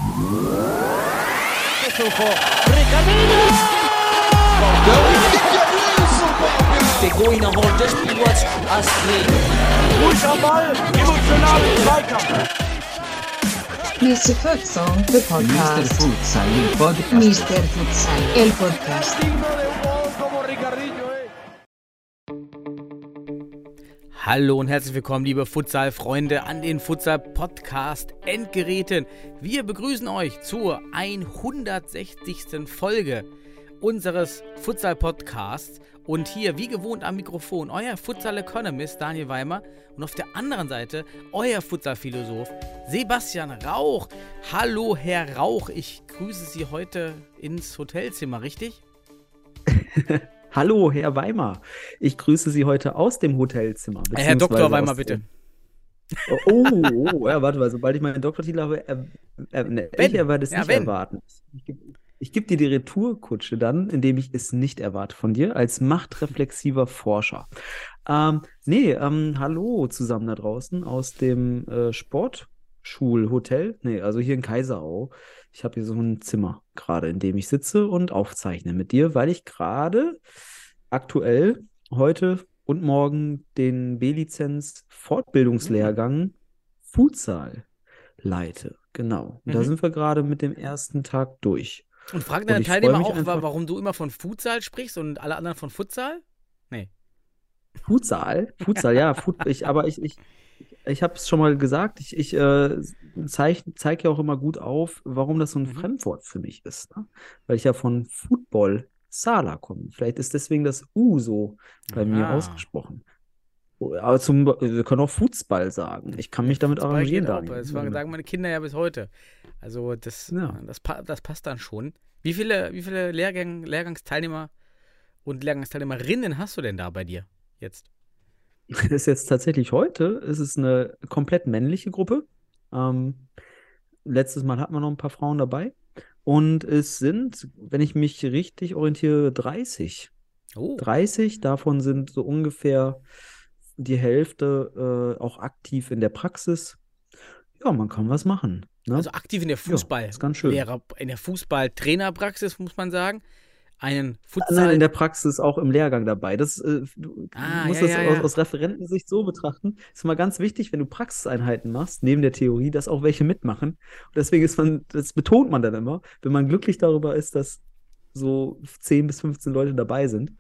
Der Goiner holt das Spiel als ruhig am Ball, emotionalen Zweikampf. Mr. Futsal, the podcast. Mr. Futsal, el podcast. Hallo und herzlich willkommen, liebe Futsal-Freunde an den Futsal-Podcast-Endgeräten. Wir begrüßen euch zur 160. Folge unseres Futsal-Podcasts. Und hier, wie gewohnt am Mikrofon, euer Futsal-Economist Daniel Weimer und auf der anderen Seite euer Futsal-Philosoph Sebastian Rauch. Hallo, Herr Rauch, ich grüße Sie heute ins Hotelzimmer, richtig? Hallo, Herr Weimer. Ich grüße Sie heute aus dem Hotelzimmer. Herr Dr. Weimer, bitte. Ja, warte mal, sobald ich meinen Doktortitel habe, ich erwarte es nicht erwarten. Ich gebe dir die Retourkutsche dann, indem ich es nicht erwarte von dir, als machtreflexiver Forscher. Hallo zusammen da draußen aus dem Sportschulhotel. Also hier in Kaiserau. Ich habe hier so ein Zimmer gerade, in dem ich sitze und aufzeichne mit dir, weil ich gerade aktuell heute und morgen den B-Lizenz-Fortbildungslehrgang Futsal leite. Genau. Und da sind wir gerade mit dem ersten Tag durch. Und fragen deine Teilnehmer auch, warum du immer von Futsal sprichst und alle anderen von Futsal? Nee. Futsal, ja. Ich habe es schon mal gesagt, ich zeige ja auch immer gut auf, warum das so ein Fremdwort für mich ist. Ne? Weil ich ja von Football Sala komme. Vielleicht ist deswegen das U so bei mir ausgesprochen. Aber wir können auch Fußball sagen. Ich kann mich damit arrangieren. Das sagen meine Kinder ja bis heute. Also das passt dann schon. Wie viele Lehrgangsteilnehmer und Lehrgangsteilnehmerinnen hast du denn da bei dir jetzt? Das ist jetzt tatsächlich heute. Es ist eine komplett männliche Gruppe. Letztes Mal hatten wir noch ein paar Frauen dabei. Und es sind, wenn ich mich richtig orientiere, 30. 30, davon sind so ungefähr die Hälfte auch aktiv in der Praxis. Ja, man kann was machen. Ne? Also aktiv in der in der Fußballtrainerpraxis, muss man sagen. Nein, in der Praxis auch im Lehrgang dabei. Du musst das aus Referentensicht so betrachten. Ist mal ganz wichtig, wenn du Praxiseinheiten machst, neben der Theorie, dass auch welche mitmachen. Und deswegen das betont man dann immer, wenn man glücklich darüber ist, dass so 10 bis 15 Leute dabei sind.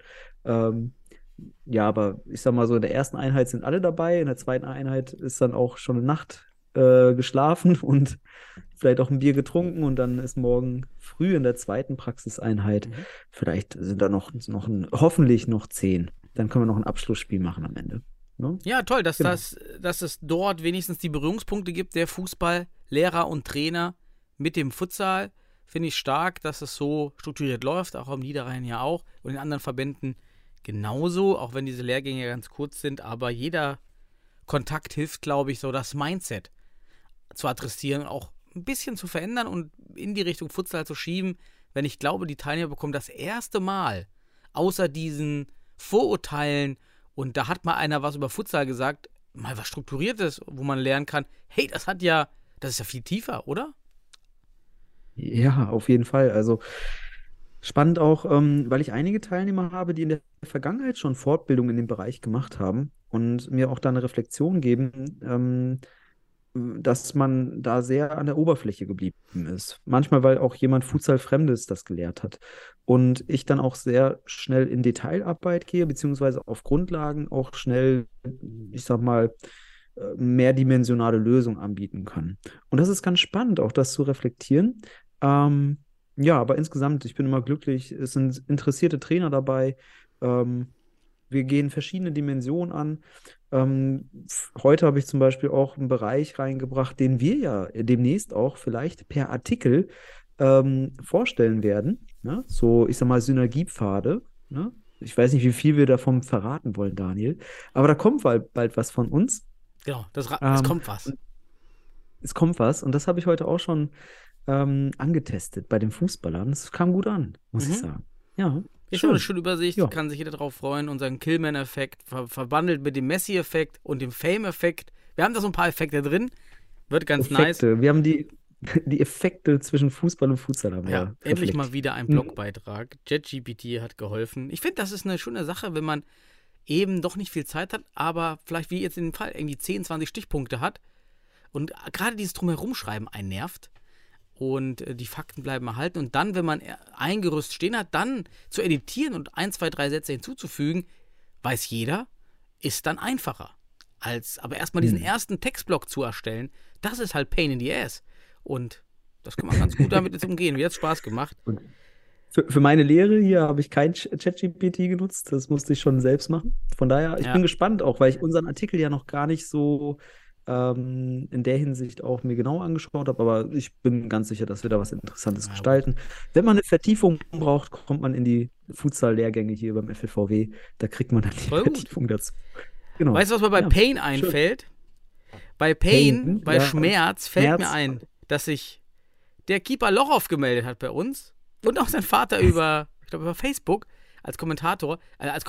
Aber ich sag mal so, in der ersten Einheit sind alle dabei, in der zweiten Einheit ist dann auch schon eine Nacht geschlafen und vielleicht auch ein Bier getrunken und dann ist morgen früh in der zweiten Praxiseinheit, vielleicht sind da hoffentlich noch 10. Dann können wir noch ein Abschlussspiel machen am Ende. Ne? Ja, toll, dass es dort wenigstens die Berührungspunkte gibt, der Fußballlehrer und Trainer mit dem Futsal. Finde ich stark, dass es so strukturiert läuft, auch am Niederrhein ja auch und in anderen Verbänden genauso, auch wenn diese Lehrgänge ganz kurz sind, aber jeder Kontakt hilft, glaube ich, so das Mindset zu adressieren, auch ein bisschen zu verändern und in die Richtung Futsal zu schieben, wenn ich glaube, die Teilnehmer bekommen das erste Mal außer diesen Vorurteilen und da hat mal einer was über Futsal gesagt, mal was Strukturiertes, wo man lernen kann, hey, das ist ja viel tiefer, oder? Ja, auf jeden Fall. Also spannend auch, weil ich einige Teilnehmer habe, die in der Vergangenheit schon Fortbildung in dem Bereich gemacht haben und mir auch da eine Reflexion geben, dass man da sehr an der Oberfläche geblieben ist. Manchmal, weil auch jemand Futsal-Fremdes das gelehrt hat. Und ich dann auch sehr schnell in Detailarbeit gehe, beziehungsweise auf Grundlagen auch schnell, ich sag mal, mehrdimensionale Lösungen anbieten kann. Und das ist ganz spannend, auch das zu reflektieren. Aber insgesamt, ich bin immer glücklich, es sind interessierte Trainer dabei. Wir gehen verschiedene Dimensionen an. Heute habe ich zum Beispiel auch einen Bereich reingebracht, den wir ja demnächst auch vielleicht per Artikel vorstellen werden. Ne? So, ich sag mal, Synergiepfade. Ne? Ich weiß nicht, wie viel wir davon verraten wollen, Daniel. Aber da kommt bald was von uns. Genau, es kommt was. Es kommt was. Und das habe ich heute auch schon angetestet bei den Fußballern. Das kam gut an, muss ich sagen. Ja. Ist schon eine schöne Übersicht, kann sich jeder darauf freuen. Unseren Killman-Effekt verbandelt mit dem Messi-Effekt und dem Fame-Effekt. Wir haben da so ein paar Effekte drin. Wird ganz nice. Wir haben die die Effekte zwischen Fußball und Futsal haben Ja, wir endlich mal reflektiert. wieder ein Blogbeitrag. JetGPT hat geholfen. Ich finde, das ist eine schöne Sache, wenn man eben doch nicht viel Zeit hat, aber vielleicht wie jetzt in dem Fall irgendwie 10, 20 Stichpunkte hat und gerade dieses Drumherumschreiben einen nervt und die Fakten bleiben erhalten und dann, wenn man ein Gerüst stehen hat, dann zu editieren und 1, 2, 3 Sätze hinzuzufügen, weiß jeder, ist dann einfacher. Aber erstmal diesen ersten Textblock zu erstellen, das ist halt Pain in the Ass. Und das kann man ganz gut damit jetzt umgehen. Mir hat Spaß gemacht. Und für meine Lehre hier habe ich kein ChatGPT genutzt. Das musste ich schon selbst machen. Von daher, ich bin gespannt auch, weil ich unseren Artikel ja noch gar nicht so in der Hinsicht auch mir genau angeschaut habe. Aber ich bin ganz sicher, dass wir da was Interessantes gestalten. Wenn man eine Vertiefung braucht, kommt man in die Futsal-Lehrgänge hier beim FLVW. Da kriegt man dann die Voll gut. Vertiefung dazu. Genau. Weißt du, was mir bei Pain einfällt? Bei Pain, bei Schmerz fällt mir ein, dass sich der Keeper Lochow gemeldet hat bei uns und auch sein Vater über Facebook als Kommentar.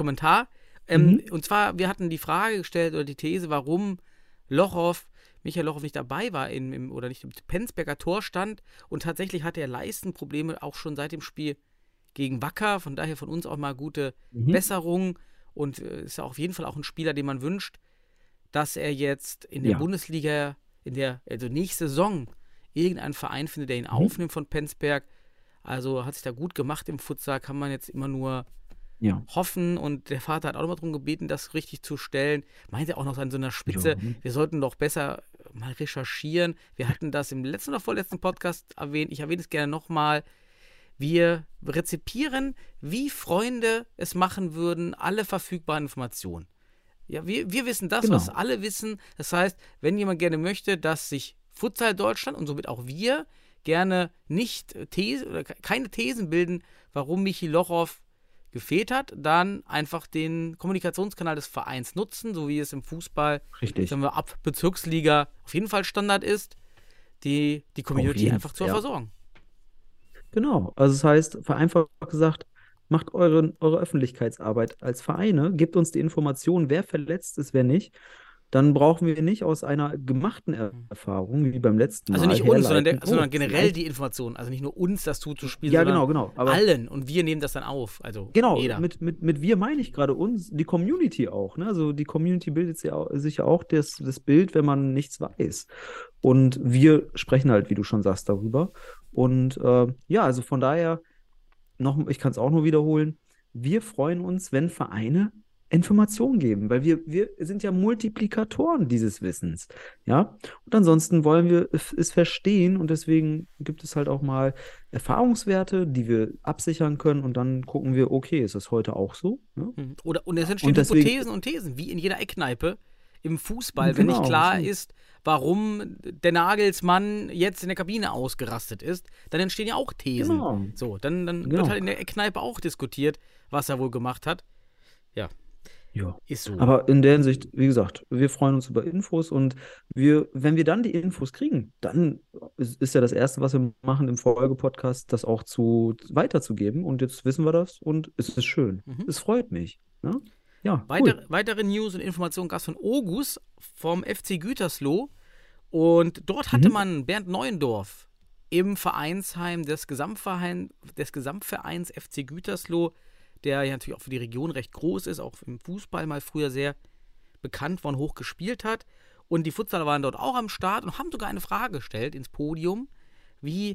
Und zwar, wir hatten die Frage gestellt oder die These, warum Michael Lochow nicht dabei war oder nicht im Penzberger Tor stand und tatsächlich hatte er Leistenprobleme auch schon seit dem Spiel gegen Wacker, von daher von uns auch mal gute Besserung und ist ja auf jeden Fall auch ein Spieler, den man wünscht, dass er jetzt in der Bundesliga, also nächste Saison, irgendeinen Verein findet, der ihn aufnimmt von Penzberg. Also hat sich da gut gemacht im Futsal, kann man jetzt immer nur hoffen. Und der Vater hat auch noch mal darum gebeten, das richtig zu stellen. Meinte auch noch an so einer Spitze, wir sollten doch besser mal recherchieren. Wir hatten das im letzten oder vorletzten Podcast erwähnt. Ich erwähne es gerne nochmal. Wir rezipieren, wie Freunde es machen würden, alle verfügbaren Informationen. Ja, wir wissen das, was alle wissen. Das heißt, wenn jemand gerne möchte, dass sich Futsal Deutschland und somit auch wir gerne keine Thesen bilden, warum Michi Lochow gefehlt hat, dann einfach den Kommunikationskanal des Vereins nutzen, so wie es im Fußball, sagen wir, ab Bezirksliga auf jeden Fall Standard ist, die Community einfach zu versorgen. Genau, also das heißt, vereinfacht gesagt, macht eure Öffentlichkeitsarbeit als Vereine, gebt uns die Informationen, wer verletzt ist, wer nicht. Dann brauchen wir nicht aus einer gemachten Erfahrung, wie beim letzten Mal. Also nicht uns, sondern generell die Informationen. Also nicht nur uns das zuzuspielen, sondern genau. Aber allen. Und wir nehmen das dann auf. Also jeder. Mit wir meine ich gerade uns, die Community auch. Ne? Also die Community bildet sich ja auch das Bild, wenn man nichts weiß. Und wir sprechen halt, wie du schon sagst, darüber. Und also von daher, ich kann es auch nur wiederholen, wir freuen uns, wenn Vereine Informationen geben, weil wir sind ja Multiplikatoren dieses Wissens, ja, und ansonsten wollen wir es verstehen und deswegen gibt es halt auch mal Erfahrungswerte, die wir absichern können und dann gucken wir, okay, ist das heute auch so? Ne? Und es entstehen Hypothesen und Thesen, wie in jeder Eckkneipe im Fußball, wenn nicht klar ist, warum der Nagelsmann jetzt in der Kabine ausgerastet ist, dann entstehen ja auch Thesen. Genau. So, dann wird halt in der Eckkneipe auch diskutiert, was er wohl gemacht hat. Ja. Ist so. Aber in der Hinsicht, wie gesagt, wir freuen uns über Infos und wenn wir dann die Infos kriegen, dann ist ja das Erste, was wir machen im Folgepodcast, das auch weiterzugeben. Und jetzt wissen wir das und es ist schön. Es freut mich. Ne? Ja, cool. Weitere News und Informationen gab es von Ogus vom FC Gütersloh. Und dort hatte man Bernd Neuendorf im Vereinsheim des Gesamtvereins FC Gütersloh, der ja natürlich auch für die Region recht groß ist, auch im Fußball mal früher sehr bekannt war und hoch gespielt hat. Und die Futsaler waren dort auch am Start und haben sogar eine Frage gestellt ins Podium, wie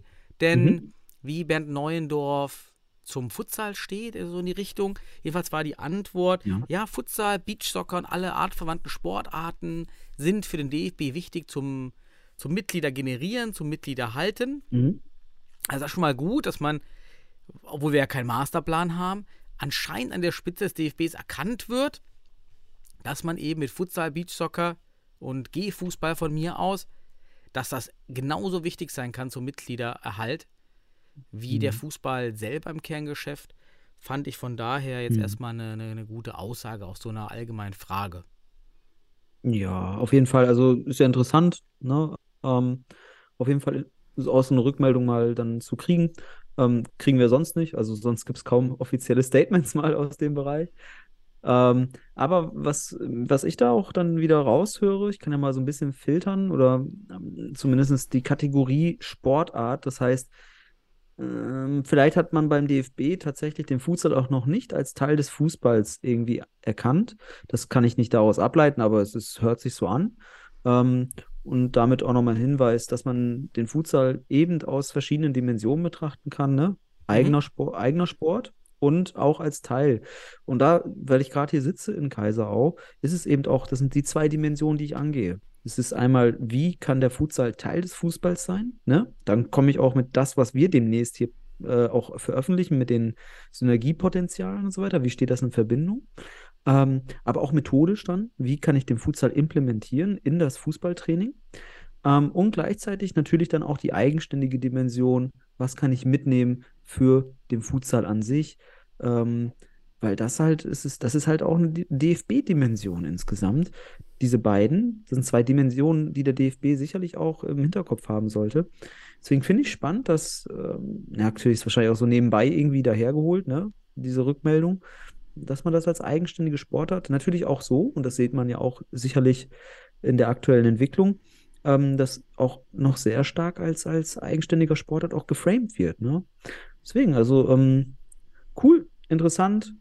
Bernd Neuendorf zum Futsal steht, so in die Richtung. Jedenfalls war die Antwort, Futsal, Beachsoccer und alle artverwandten Sportarten sind für den DFB wichtig zum Mitglieder generieren, zum Mitglieder halten. Also das ist schon mal gut, dass man, obwohl wir ja keinen Masterplan haben, anscheinend an der Spitze des DFBs erkannt wird, dass man eben mit Futsal, Beachsoccer und Gehfußball von mir aus, dass das genauso wichtig sein kann zum Mitgliedererhalt wie der Fußball selber im Kerngeschäft, fand ich von daher jetzt erstmal eine gute Aussage aus so einer allgemeinen Frage. Ja, auf jeden Fall. Also ist ja interessant, ne? Auf jeden Fall aus einer Rückmeldung mal dann zu kriegen. Kriegen wir sonst nicht. Also sonst gibt es kaum offizielle Statements mal aus dem Bereich. Aber was ich da auch dann wieder raushöre, ich kann ja mal so ein bisschen filtern oder zumindest die Kategorie Sportart. Das heißt, vielleicht hat man beim DFB tatsächlich den Futsal auch noch nicht als Teil des Fußballs irgendwie erkannt. Das kann ich nicht daraus ableiten, aber hört sich so an. Ähm, und damit auch nochmal ein Hinweis, dass man den Futsal eben aus verschiedenen Dimensionen betrachten kann, ne? Mhm. Eigener Sport und auch als Teil. Und da, weil ich gerade hier sitze in Kaiserau, ist es eben auch, das sind die zwei Dimensionen, die ich angehe. Es ist einmal, wie kann der Futsal Teil des Fußballs sein? Ne? Dann komme ich auch mit das, was wir demnächst hier auch veröffentlichen, mit den Synergiepotenzialen und so weiter. Wie steht das in Verbindung? Aber auch methodisch dann, wie kann ich den Futsal implementieren in das Fußballtraining? Und gleichzeitig natürlich dann auch die eigenständige Dimension, was kann ich mitnehmen für den Futsal an sich? Ähm, weil das ist halt auch eine DFB-Dimension insgesamt. Diese beiden sind zwei Dimensionen, die der DFB sicherlich auch im Hinterkopf haben sollte. Deswegen finde ich spannend, dass, ja, natürlich ist wahrscheinlich auch so nebenbei irgendwie dahergeholt, ne, diese Rückmeldung, dass man das als eigenständige Sportart natürlich auch so, und das sieht man ja auch sicherlich in der aktuellen Entwicklung, das auch noch sehr stark als eigenständiger Sportart auch geframed wird, ne? Deswegen, also cool, interessant.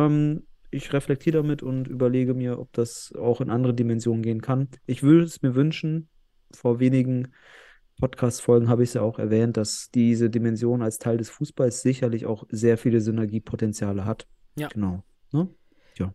Ich reflektiere damit und überlege mir, ob das auch in andere Dimensionen gehen kann. Ich würde es mir wünschen, vor wenigen Podcast-Folgen habe ich es ja auch erwähnt, dass diese Dimension als Teil des Fußballs sicherlich auch sehr viele Synergiepotenziale hat. Ja. Genau. Ne? Ja,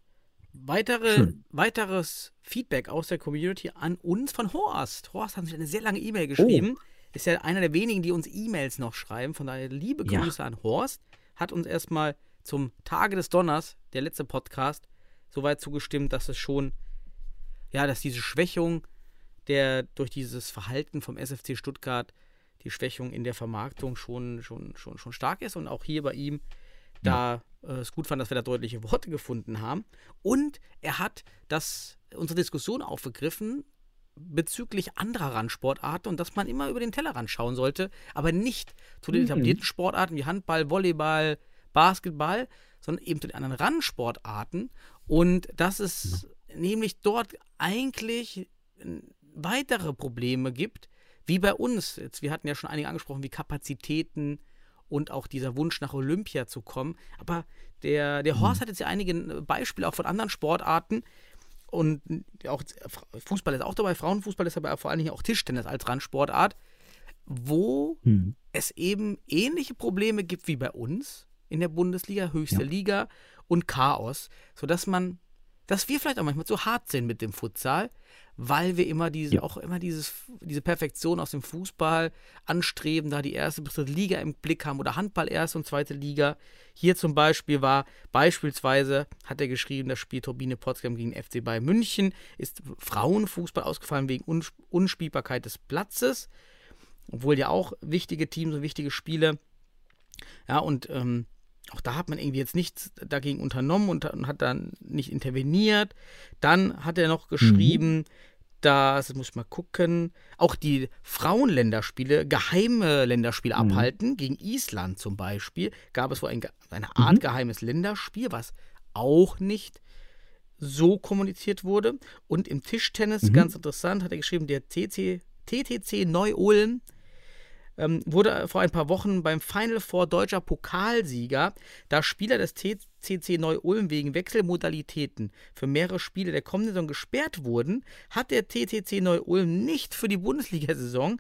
schön. Weiteres Feedback aus der Community an uns von Horst. Horst hat uns eine sehr lange E-Mail Oh, geschrieben. Ist ja einer der wenigen, die uns E-Mails noch schreiben. Von daher liebe ja. Grüße an Horst. Hat uns erstmal zum Tage des Donners, der letzte Podcast, soweit zugestimmt, dass es schon, ja, dass diese Schwächung durch dieses Verhalten vom SFC Stuttgart, die Schwächung in der Vermarktung schon stark ist und auch hier bei ihm, Ja. da es gut fand, dass wir da deutliche Worte gefunden haben. Und er hat unsere Diskussion aufgegriffen bezüglich anderer Randsportarten und dass man immer über den Tellerrand schauen sollte, aber nicht zu den etablierten Mhm. Sportarten wie Handball, Volleyball, Basketball, sondern eben zu den anderen Randsportarten. Und dass es nämlich dort eigentlich weitere Probleme gibt, wie bei uns. Jetzt, wir hatten ja schon einige angesprochen, wie Kapazitäten und auch dieser Wunsch nach Olympia zu kommen. Aber der Horst hat jetzt ja einige Beispiele auch von anderen Sportarten. Und auch Fußball ist auch dabei, Frauenfußball ist aber vor allen Dingen auch Tischtennis als Randsportart, wo Mhm. es eben ähnliche Probleme gibt wie bei uns in der Bundesliga, höchste Ja. Liga und Chaos, sodass wir vielleicht auch manchmal zu hart sind mit dem Futsal, weil wir immer Ja. diese Perfektion aus dem Fußball anstreben, da die erste bis dritte Liga im Blick haben oder Handball erste und zweite Liga. Hier zum Beispiel hat er geschrieben, das Spiel Turbine Potsdam gegen FC Bayern München ist Frauenfußball ausgefallen wegen Unspielbarkeit des Platzes, obwohl ja auch wichtige Teams und wichtige Spiele. Ja, und auch da hat man irgendwie jetzt nichts dagegen unternommen und hat dann nicht interveniert. Dann hat er noch geschrieben, dass, jetzt muss ich mal gucken, auch die Frauenländerspiele, geheime Länderspiele Mhm. abhalten. Gegen Island zum Beispiel gab es wohl eine Art geheimes Länderspiel, was auch nicht so kommuniziert wurde. Und im Tischtennis, ganz interessant, hat er geschrieben, der TTC Neu-Ulm wurde vor ein paar Wochen beim Final Four deutscher Pokalsieger, da Spieler des TCC Neu-Ulm wegen Wechselmodalitäten für mehrere Spiele der kommenden Saison gesperrt wurden, hat der TTC Neu-Ulm nicht für die Bundesliga-Saison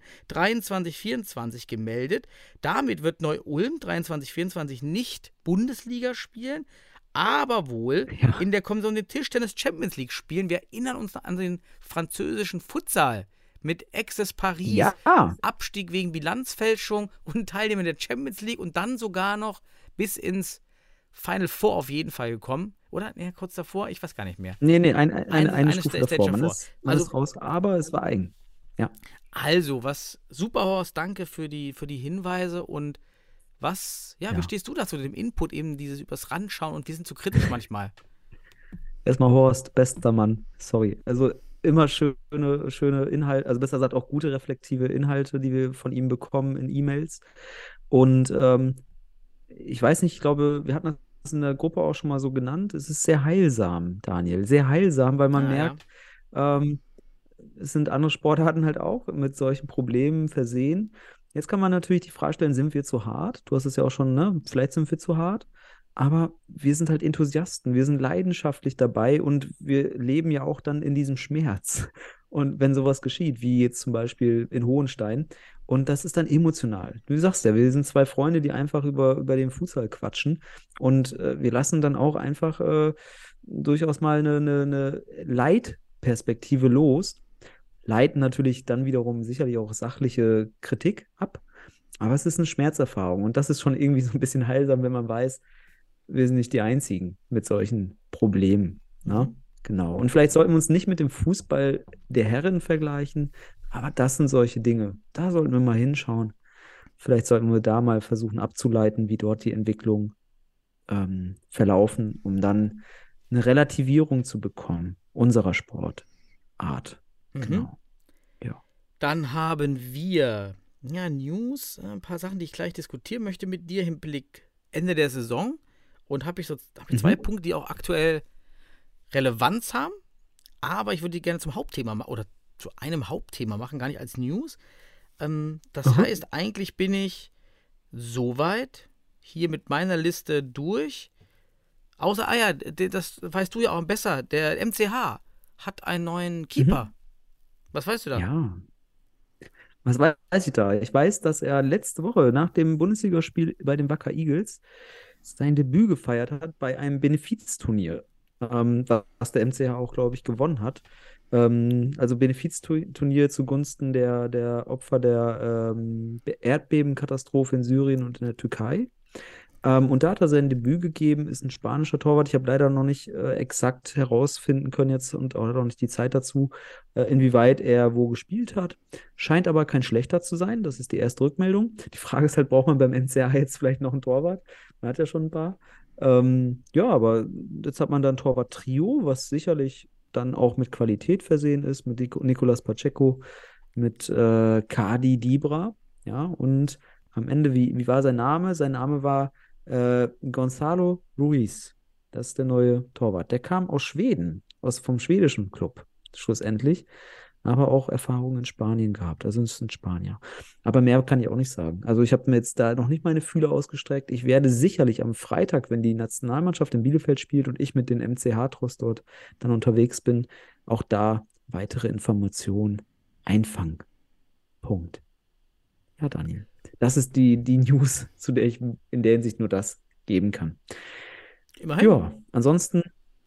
23/24 gemeldet. Damit wird Neu-Ulm 23/24 nicht Bundesliga spielen, aber wohl Ja. in der kommenden Tischtennis Champions League spielen. Wir erinnern uns an den französischen Futsal mit Access Paris, Ja. Abstieg wegen Bilanzfälschung und Teilnehmer der Champions League und dann sogar noch bis ins Final Four auf jeden Fall gekommen. Oder? Ja, kurz davor, ich weiß gar nicht mehr. Nee, Eine eine Stufe Stage davor. Man davor. man ist raus, aber es war eigen. Ja. Also, super, Horst, danke für die Hinweise und wie Ja. stehst du dazu, dem Input eben dieses übers Rand schauen und wir sind zu kritisch manchmal. Erstmal Horst, bester Mann. Sorry. Also immer schöne Inhalte, also besser gesagt auch gute reflektive Inhalte, die wir von ihm bekommen in E-Mails. Und ich weiß nicht, ich glaube, wir hatten in der Gruppe auch schon mal so genannt. Es ist sehr heilsam, Daniel. Sehr heilsam, weil man Ja. merkt, ähm, es sind andere Sportarten halt auch mit solchen Problemen versehen. Jetzt kann man natürlich die Frage stellen, sind wir zu hart? Du hast es ja auch schon, ne? Vielleicht sind wir zu hart. Aber wir sind halt Enthusiasten, wir sind leidenschaftlich dabei und wir leben ja auch dann in diesem Schmerz. Und wenn sowas geschieht, wie jetzt zum Beispiel in Hohenstein, und das ist dann emotional. Du sagst ja, wir sind zwei Freunde, die einfach über den Futsal quatschen. Und wir lassen dann auch einfach durchaus mal eine Leitperspektive los, leiten natürlich dann wiederum sicherlich auch sachliche Kritik ab. Aber es ist eine Schmerzerfahrung und das ist schon irgendwie so ein bisschen heilsam, wenn man weiß, wir sind nicht die Einzigen mit solchen Problemen. Ne? Genau. Und vielleicht sollten wir uns nicht mit dem Fußball der Herren vergleichen, aber das sind solche Dinge. Da sollten wir mal hinschauen. Vielleicht sollten wir da mal versuchen abzuleiten, wie dort die Entwicklung verlaufen, um dann eine Relativierung zu bekommen unserer Sportart. Genau. Ja. Dann haben wir News, ein paar Sachen, die ich gleich diskutieren möchte mit dir im Blick Ende der Saison. Und habe ich zwei Punkte, die auch aktuell Relevanz haben. Aber ich würde die gerne zum Hauptthema oder zu einem Hauptthema machen, gar nicht als News. Das heißt, eigentlich bin ich soweit hier mit meiner Liste durch. Außer, das weißt du ja auch besser, der MCH hat einen neuen Keeper. Was weißt du da? Ja. Was weiß ich da? Ich weiß, dass er letzte Woche nach dem Bundesligaspiel bei den Wacker Eagles sein Debüt gefeiert hat bei einem Benefizturnier, was der MCH auch, glaube ich, gewonnen hat. Also Benefizturnier zugunsten der Opfer der Erdbebenkatastrophe in Syrien und in der Türkei. Und da hat er sein Debüt gegeben, ist ein spanischer Torwart. Ich habe leider noch nicht exakt herausfinden können jetzt und auch noch nicht die Zeit dazu, inwieweit er wo gespielt hat. Scheint aber kein schlechter zu sein. Das ist die erste Rückmeldung. Die Frage ist halt, braucht man beim MCH jetzt vielleicht noch einen Torwart? Man hat ja schon ein paar. Ja, aber jetzt hat man dann Torwart-Trio, was sicherlich dann auch mit Qualität versehen ist, mit Nicolas Pacheco, mit Kadi Dibra. Ja, und am Ende, wie war sein Name? Sein Name war Gonzalo Ruiz. Das ist der neue Torwart. Der kam aus Schweden, vom schwedischen Club, schlussendlich. Aber auch Erfahrungen in Spanien gehabt. Also es ist ein Spanier. Aber mehr kann ich auch nicht sagen. Also ich habe mir jetzt da noch nicht meine Fühler ausgestreckt. Ich werde sicherlich am Freitag, wenn die Nationalmannschaft in Bielefeld spielt und ich mit den MCH-Tross dort dann unterwegs bin, auch da weitere Informationen einfangen. Punkt. Ja, Daniel. Das ist die News, zu der ich in der Hinsicht nur das geben kann. Immerhin. Ja, ansonsten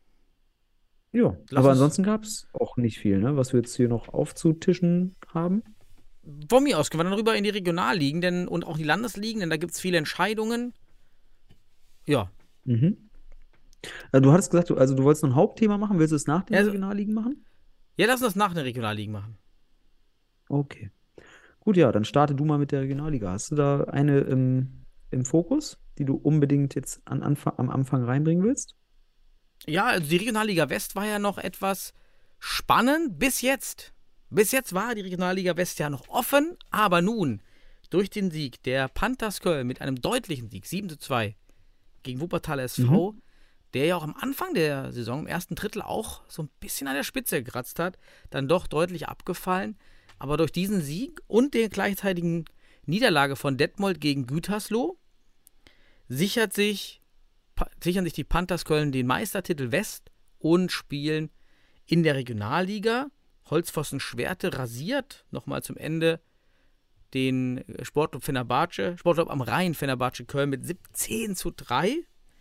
ansonsten gab es auch nicht viel, ne, was wir jetzt hier noch aufzutischen haben. Von mir aus können wir dann rüber in die Regionalligen und auch die Landesligen, denn da gibt es viele Entscheidungen. Ja. Du hattest gesagt, du wolltest noch ein Hauptthema machen. Willst du es nach den Regionalligen machen? Ja, lass uns das nach den Regionalligen machen. Okay. Gut, ja, dann starte du mal mit der Regionalliga. Hast du da eine im Fokus, die du unbedingt jetzt am Anfang reinbringen willst? Ja, also die Regionalliga West war ja noch etwas spannend bis jetzt. Bis jetzt war die Regionalliga West ja noch offen, aber nun, durch den Sieg der Panthers Köln mit einem deutlichen Sieg, 7:2 gegen Wuppertal SV, der ja auch am Anfang der Saison, im ersten Drittel auch so ein bisschen an der Spitze gekratzt hat, dann doch deutlich abgefallen. Aber durch diesen Sieg und der gleichzeitigen Niederlage von Detmold gegen Gütersloh sichern sich die Panthers Köln den Meistertitel West und spielen in der Regionalliga. Holzpfosten Schwerte rasiert nochmal zum Ende den Sportclub am Rhein Fenerbahce Köln mit 17:3.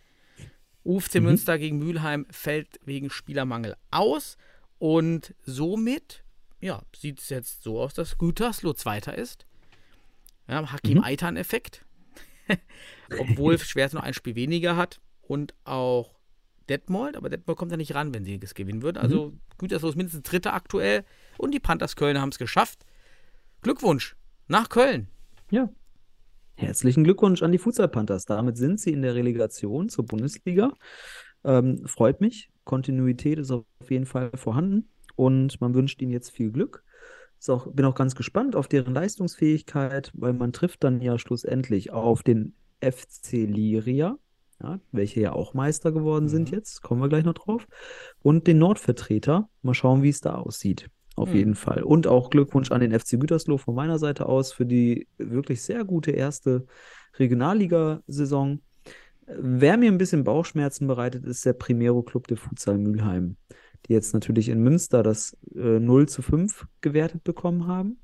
UFC Münster gegen Mülheim fällt wegen Spielermangel aus und somit sieht es jetzt so aus, dass Gütersloh Zweiter ist. Ja, Hakim Aytan-Effekt. Obwohl Schwerte noch ein Spiel weniger hat und auch Detmold, aber Detmold kommt ja nicht ran, wenn sie es gewinnen würden. Also Gütersloh ist mindestens Dritter aktuell und die Panthers Köln haben es geschafft. Glückwunsch nach Köln. Ja. Herzlichen Glückwunsch an die Futsal Panthers. Damit sind sie in der Relegation zur Bundesliga. Freut mich. Kontinuität ist auf jeden Fall vorhanden und man wünscht ihnen jetzt viel Glück. Bin auch ganz gespannt auf deren Leistungsfähigkeit, weil man trifft dann ja schlussendlich auf den FC Liria. ja, welche ja auch Meister geworden sind jetzt, kommen wir gleich noch drauf, und den Nordvertreter. Mal schauen, wie es da aussieht. Auf jeden Fall. Und auch Glückwunsch an den FC Gütersloh von meiner Seite aus für die wirklich sehr gute erste Regionalliga-Saison. Wer mir ein bisschen Bauchschmerzen bereitet, ist der Primero Club de Futsal Mülheim, die jetzt natürlich in Münster das 0:5 gewertet bekommen haben.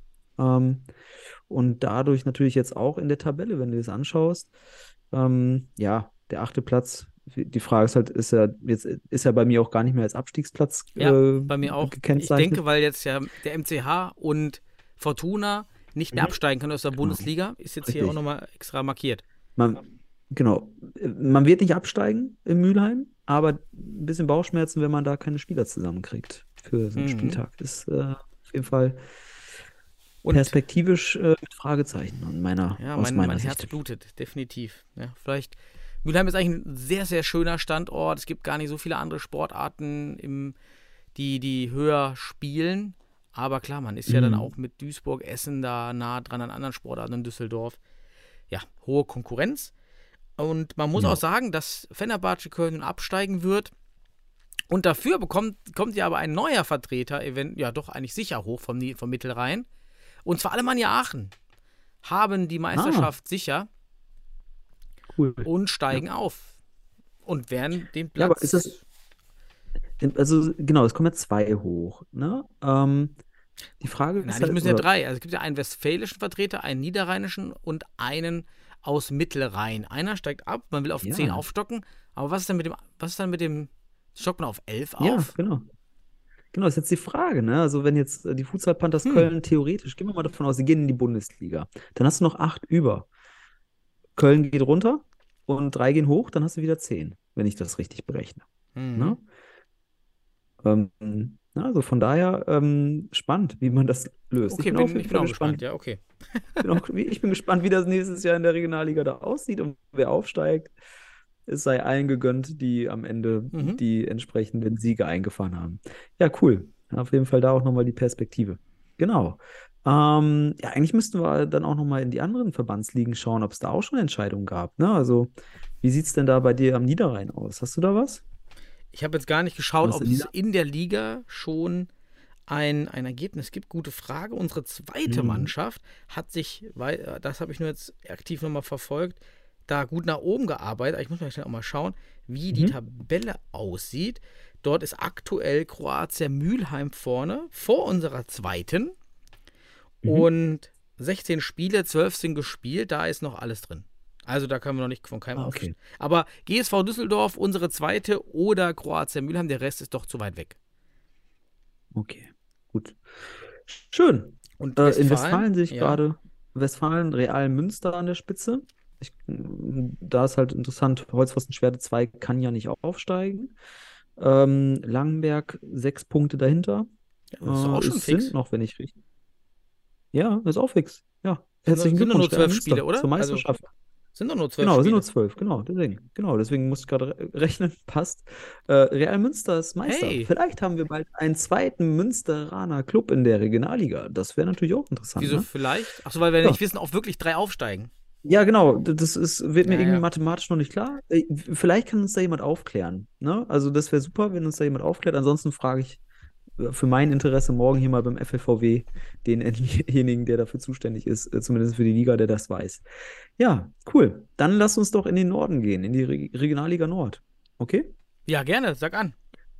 Und dadurch natürlich jetzt auch in der Tabelle, wenn du das anschaust, ja, der 8. Platz, die Frage ist halt, ist ja bei mir auch gar nicht mehr als Abstiegsplatz Bei mir auch. Ich gekennzeichnet. denke, weil jetzt ja der MCH und Fortuna nicht mehr absteigen können aus der Bundesliga, ist jetzt hier Richtig. auch nochmal extra markiert. Genau. Man wird nicht absteigen in Mülheim, aber ein bisschen Bauchschmerzen, wenn man da keine Spieler zusammenkriegt für so einen Spieltag. Ist auf jeden Fall Und perspektivisch mit Fragezeichen aus meiner mein Herz Sicht. blutet, definitiv. Ja, vielleicht. Mülheim ist eigentlich ein sehr, sehr schöner Standort. Es gibt gar nicht so viele andere Sportarten, die höher spielen. Aber klar, man ist ja dann auch mit Duisburg, Essen da nah dran an anderen Sportarten in Düsseldorf. Ja, hohe Konkurrenz. Und man muss auch sagen, dass Fenerbahce Köln absteigen wird. Und dafür kommt ja aber ein neuer Vertreter, ja doch eigentlich sicher hoch vom Mittelrhein. Und zwar Alemannia Aachen haben die Meisterschaft sicher Cool. und steigen auf. Und werden den Ja, Platz. aber ist das, also genau, es kommen ja 2 hoch, ne? Die Frage Nein, ist es halt, müssen ja oder- 3. Also es gibt ja einen westfälischen Vertreter, einen niederrheinischen und einen aus Mittelrhein. Einer steigt ab, man will auf Ja. 10 aufstocken. Aber was ist dann mit dem stockt man auf 11 Ja, auf? genau. Genau, ist jetzt die Frage, ne? Also wenn jetzt die Futsal Panthers Köln theoretisch, gehen wir mal davon aus, sie gehen in die Bundesliga, dann hast du noch 8 über. Köln geht runter und 3 gehen hoch, dann hast du wieder 10, wenn ich das richtig berechne. Ne? Also von daher spannend, wie man das löst. Okay, auf jeden ich bin Fall auch gespannt. Ja, okay. Ich bin gespannt, wie das nächstes Jahr in der Regionalliga da aussieht und wer aufsteigt. Es sei allen gegönnt, die am Ende die entsprechenden Siege eingefahren haben. Ja, cool. Auf jeden Fall da auch nochmal die Perspektive. Genau. Ja, eigentlich müssten wir dann auch nochmal in die anderen Verbandsligen schauen, ob es da auch schon Entscheidungen gab. Ne? Also, wie sieht es denn da bei dir am Niederrhein aus? Hast du da was? Ich habe jetzt gar nicht geschaut, Was ob in es in der Liga schon ein Ergebnis gibt. Gute Frage. Unsere zweite Mannschaft hat sich, weil das habe ich nur jetzt aktiv nochmal verfolgt, da gut nach oben gearbeitet. Ich muss mal schnell auch mal schauen, wie die Tabelle aussieht. Dort ist aktuell Kroatia Mülheim vorne, vor unserer zweiten. Und 16 Spiele, 12 sind gespielt, da ist noch alles drin. Also da können wir noch nicht von keinem Okay. Aber GSV Düsseldorf, unsere zweite, oder Kroatia Mülheim, der Rest ist doch zu weit weg. Okay, gut. Schön. Und In Westfalen sehe ich ja. gerade Westfalen, Real Münster an der Spitze. Da ist halt interessant, Holzpfostenschwerte 2 kann ja nicht aufsteigen. Langenberg 6 Punkte dahinter. Ja, das ist doch auch schon es fix. sind noch, wenn ich richtig. Ja, ist auch fix. Ja, Sind herzlichen doch nur Glückwunsch, 12 Real Münster, Spiele, oder? zur Also, Meisterschaft. sind doch nur 12 Genau, es sind Spiele. nur 12, deswegen musste ich gerade rechnen, passt. Real Münster ist Meister. Hey. Vielleicht haben wir bald einen zweiten Münsteraner Club in der Regionalliga. Das wäre natürlich auch interessant. Wieso Ne? vielleicht? Achso, weil wir Ja. nicht wissen, ob wirklich 3 aufsteigen. Ja, genau, wird mir Ja, irgendwie ja. mathematisch noch nicht klar. Vielleicht kann uns da jemand aufklären. Ne? Also das wäre super, wenn uns da jemand aufklärt. Ansonsten frage ich für mein Interesse morgen hier mal beim FLVW denjenigen, der dafür zuständig ist, zumindest für die Liga, der das weiß. Ja, cool. Dann lass uns doch in den Norden gehen, in die Regionalliga Nord. Okay? Ja, gerne, sag an.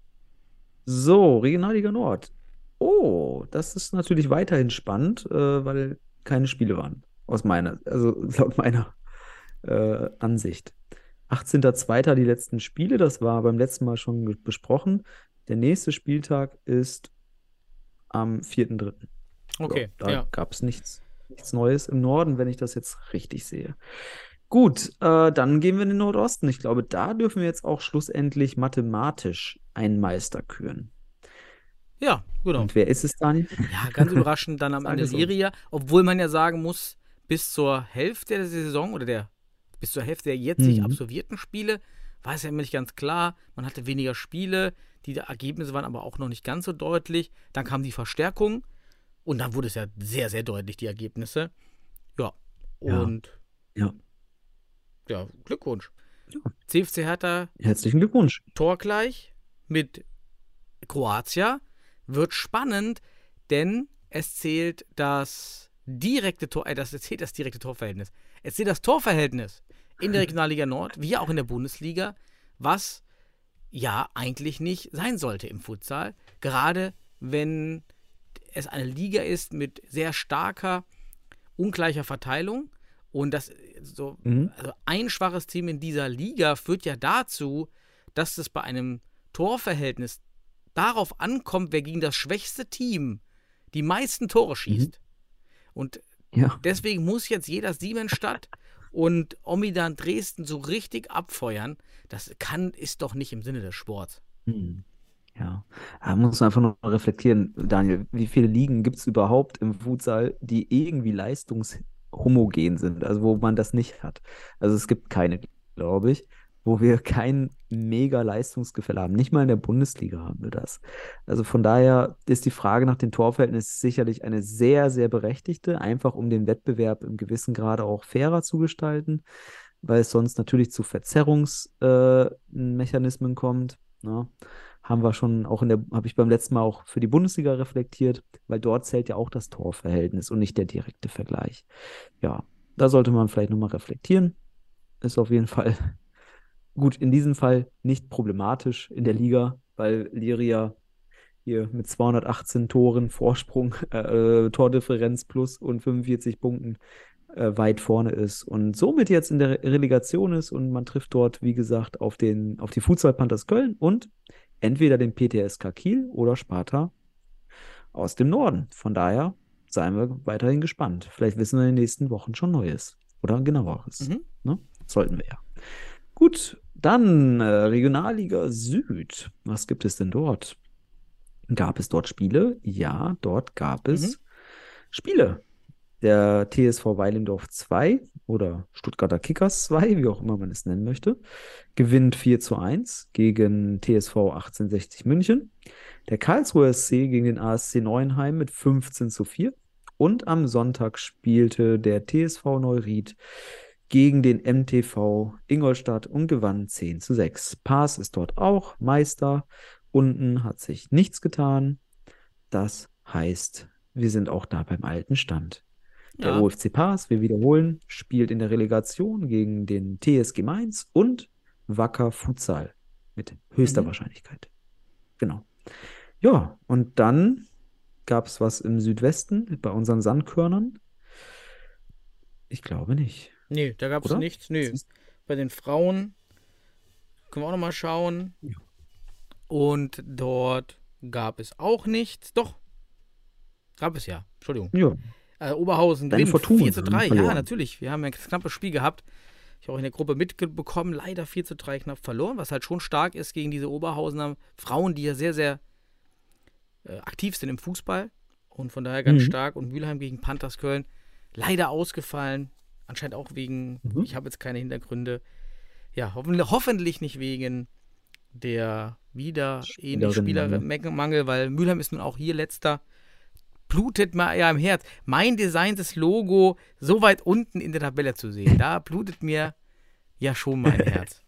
So, Regionalliga Nord. Oh, das ist natürlich weiterhin spannend, weil keine Spiele waren. Laut meiner Ansicht. 18.02. die letzten Spiele, das war beim letzten Mal schon besprochen. Der nächste Spieltag ist am 4.3. Okay, Da ja. gab es nichts Neues im Norden, wenn ich das jetzt richtig sehe. Gut, dann gehen wir in den Nordosten. Ich glaube, da dürfen wir jetzt auch schlussendlich mathematisch einen Meister küren. Ja, genau. Und wer ist es, Daniel? Ja, ganz überraschend dann am Sag Ende es uns. Liria, obwohl man ja sagen muss, bis zur Hälfte der Saison oder bis zur Hälfte der jetzt sich absolvierten Spiele war es ja immer nicht ganz klar. Man hatte weniger Spiele, die Ergebnisse waren aber auch noch nicht ganz so deutlich. Dann kam die Verstärkung und dann wurde es ja sehr, sehr deutlich, die Ergebnisse. Ja, und Ja. ja, Glückwunsch. CFC Hertha Herzlichen Glückwunsch. torgleich mit Kroatia. Wird spannend, denn es zählt das direkte Torverhältnis. Es zählt das Torverhältnis in der Regionalliga Nord, wie auch in der Bundesliga, was ja eigentlich nicht sein sollte im Futsal. Gerade wenn es eine Liga ist mit sehr starker, ungleicher Verteilung. Und das also ein schwaches Team in dieser Liga führt ja dazu, dass es bei einem Torverhältnis darauf ankommt, wer gegen das schwächste Team die meisten Tore schießt. Und deswegen muss jetzt jeder Siemensstadt und Omidan Dresden so richtig abfeuern. Das ist doch nicht im Sinne des Sports. Ja, da muss man einfach noch mal reflektieren, Daniel. Wie viele Ligen gibt es überhaupt im Futsal, die irgendwie leistungshomogen sind, also wo man das nicht hat? Also es gibt keine, glaube ich, wo wir kein mega Leistungsgefälle haben. Nicht mal in der Bundesliga haben wir das. Also von daher ist die Frage nach den Torverhältnissen sicherlich eine sehr, sehr berechtigte, einfach um den Wettbewerb im gewissen Grade auch fairer zu gestalten, weil es sonst natürlich zu Verzerrungsmechanismen kommt. Ne? Haben wir schon auch habe ich beim letzten Mal auch für die Bundesliga reflektiert, weil dort zählt ja auch das Torverhältnis und nicht der direkte Vergleich. Ja, da sollte man vielleicht nochmal reflektieren. Ist auf jeden Fall gut, in diesem Fall nicht problematisch in der Liga, weil Liria hier mit 218 Toren Vorsprung, Tordifferenz plus und 45 Punkten weit vorne ist und somit jetzt in der Relegation ist und man trifft dort, wie gesagt, auf die Futsal Panthers Köln und entweder den PTSK Kiel oder Sparta aus dem Norden. Von daher seien wir weiterhin gespannt. Vielleicht wissen wir in den nächsten Wochen schon Neues oder genaueres. Ne? Sollten wir ja. Gut, dann Regionalliga Süd. Was gibt es denn dort? Gab es dort Spiele? Ja, dort gab es Spiele. Der TSV Weilendorf 2 oder Stuttgarter Kickers 2, wie auch immer man es nennen möchte, gewinnt 4:1 gegen TSV 1860 München. Der Karlsruher SC gegen den ASC Neuenheim mit 15:4. Und am Sonntag spielte der TSV Neuried gegen den MTV Ingolstadt und gewann 10:6. Paas ist dort auch Meister. Unten hat sich nichts getan. Das heißt, wir sind auch da beim alten Stand. Der OFC Paas, wir wiederholen, spielt in der Relegation gegen den TSG Mainz und Wacker Futsal mit höchster Wahrscheinlichkeit. Genau. Ja, und dann gab es was im Südwesten bei unseren Sandkörnern. Ich glaube nicht. Nee, da gab es nichts. Nee. Bei den Frauen können wir auch nochmal schauen. Ja. Und dort gab es auch nichts. Doch, gab es ja. Entschuldigung. Ja. Oberhausen gewinnt 4:3. Ja, natürlich. Wir haben ein knappes Spiel gehabt. Ich habe auch in der Gruppe mitbekommen. Leider 4:3 knapp verloren, was halt schon stark ist gegen diese Oberhausener Frauen, die ja sehr, sehr aktiv sind im Fußball. Und von daher ganz stark. Und Mülheim gegen Panthers Köln leider ausgefallen. Anscheinend auch wegen, ich habe jetzt keine Hintergründe. Ja, hoffentlich nicht wegen der Spielermangel, weil Mülheim ist nun auch hier letzter. Blutet mir ja im Herz. Mein designtes Logo so weit unten in der Tabelle zu sehen, da blutet mir ja schon mein Herz.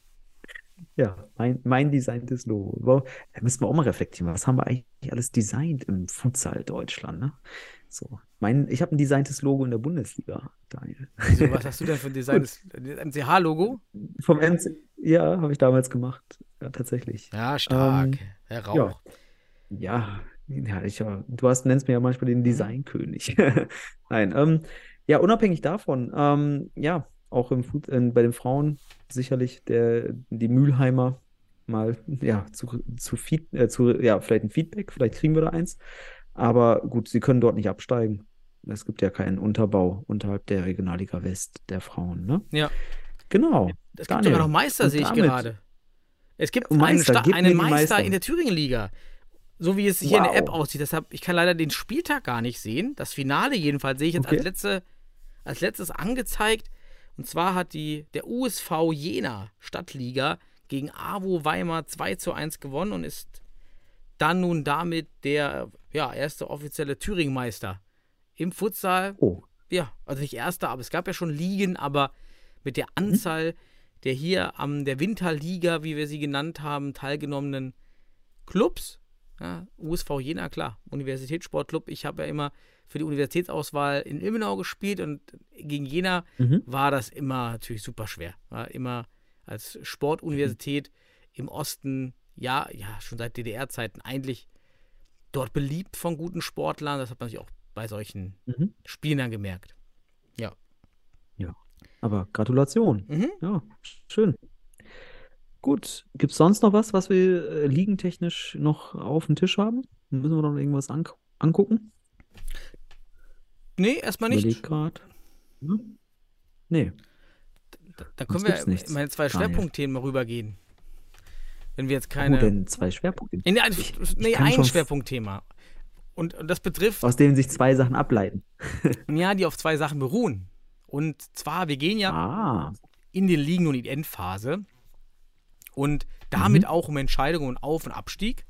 Ja, mein designtes Logo. Da müssen wir auch mal reflektieren. Was haben wir eigentlich alles designt im Futsal Deutschland? Ne? So, ich habe ein designtes Logo in der Bundesliga, Daniel. Also, was hast du denn für ein designtes MCH-Logo? Vom ja, habe ich damals gemacht. Ja, tatsächlich. Ja, stark. Herr Rauch. Ja, du nennst mir ja manchmal den Designkönig. Nein, ja, unabhängig davon, ja, auch bei den Frauen sicherlich die Mülheimer mal, ja, vielleicht ein Feedback, vielleicht kriegen wir da eins. Aber gut, sie können dort nicht absteigen. Es gibt ja keinen Unterbau unterhalb der Regionalliga West der Frauen, ne? Ja. Genau. Es gibt sogar noch Meister, sehe ich gerade. Es gibt einen Meister in der Thüringen-Liga. So wie es hier in der App aussieht. Deshalb, ich kann leider den Spieltag gar nicht sehen. Das Finale jedenfalls sehe ich jetzt als letztes angezeigt. Und zwar hat der USV Jena Stadtliga gegen AWO Weimar 2:1 gewonnen und ist dann nun damit der erste offizielle Thüringen-Meister im Futsal. Oh. Ja, also nicht erster, aber es gab ja schon Ligen, aber mit der Anzahl der hier an der Winterliga, wie wir sie genannt haben, teilgenommenen Clubs, ja, USV Jena, klar, Universitätssportclub, ich habe ja immer für die Universitätsauswahl in Ilmenau gespielt und gegen Jena war das immer natürlich super schwer. War immer als Sportuniversität im Osten, ja, schon seit DDR-Zeiten eigentlich dort beliebt von guten Sportlern. Das hat man sich auch bei solchen Spielen dann gemerkt. Ja. Ja, aber Gratulation. Mhm. Ja, schön. Gut, gibt es sonst noch was wir ligentechnisch noch auf dem Tisch haben? Müssen wir noch irgendwas angucken? Nee, erstmal nicht. Überleg grad. Ja. Nee. Da können Sonst gibt's wir nichts, in meine 2 Daniel. Schwerpunktthemen mal rübergehen. Wenn wir jetzt Wo keine. denn 2 Schwerpunkte? Nee, kann ein schon Schwerpunktthema. Und das betrifft, aus denen sich 2 Sachen ableiten. ja, die auf 2 Sachen beruhen. Und zwar, wir gehen ja Ah, in den Ligen- und in die Endphase. Und damit auch um Entscheidungen und Auf- und Abstieg.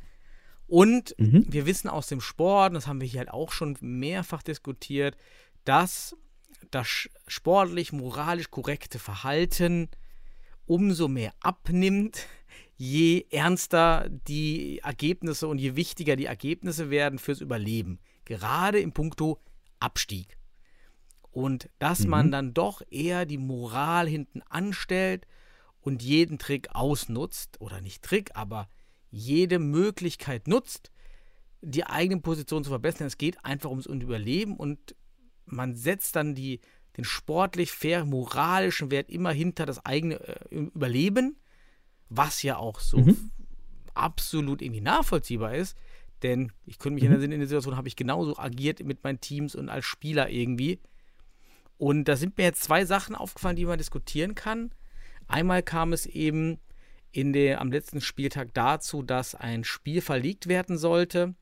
Und wir wissen aus dem Sport, und das haben wir hier halt auch schon mehrfach diskutiert, dass das sportlich, moralisch korrekte Verhalten umso mehr abnimmt, je ernster die Ergebnisse und je wichtiger die Ergebnisse werden fürs Überleben. Gerade im Puncto Abstieg. Und dass man dann doch eher die Moral hinten anstellt und jeden Trick ausnutzt, oder nicht Trick, aber jede Möglichkeit nutzt, die eigene Position zu verbessern. Es geht einfach ums Überleben und man setzt dann den sportlich fair moralischen Wert immer hinter das eigene Überleben, was ja auch so absolut irgendwie nachvollziehbar ist, denn ich könnte mich in der Situation, habe ich genauso agiert mit meinen Teams und als Spieler irgendwie. Und da sind mir jetzt 2 Sachen aufgefallen, die man diskutieren kann. Einmal kam es eben am letzten Spieltag dazu, dass ein Spiel verlegt werden sollte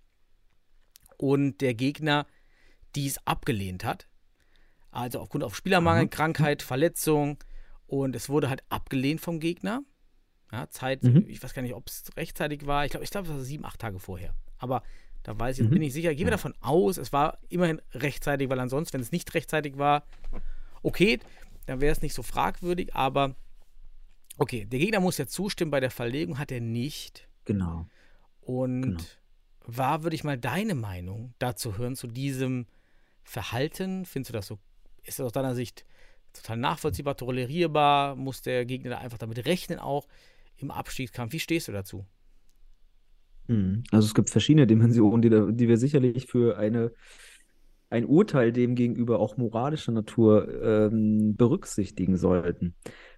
und der Gegner dies abgelehnt hat. Also aufgrund auf Spielermangel, Krankheit, Verletzung, und es wurde halt abgelehnt vom Gegner. Ja, ich weiß gar nicht, ob es rechtzeitig war. Ich glaube, es war 7, 8 Tage vorher. Aber da bin ich sicher, gehen wir davon aus, es war immerhin rechtzeitig, weil ansonsten, wenn es nicht rechtzeitig war, okay, dann wäre es nicht so fragwürdig, aber okay, der Gegner muss ja zustimmen, bei der Verlegung hat er nicht. genau. Und würde ich mal deine Meinung dazu hören, zu diesem Verhalten? Findest du das so, ist das aus deiner Sicht total nachvollziehbar, tolerierbar? Muss der Gegner da einfach damit rechnen, auch im Abstiegskampf? Wie stehst du dazu? Also es gibt verschiedene Dimensionen, die wir sicherlich für ein Urteil dem gegenüber auch moralischer Natur berücksichtigen sollten.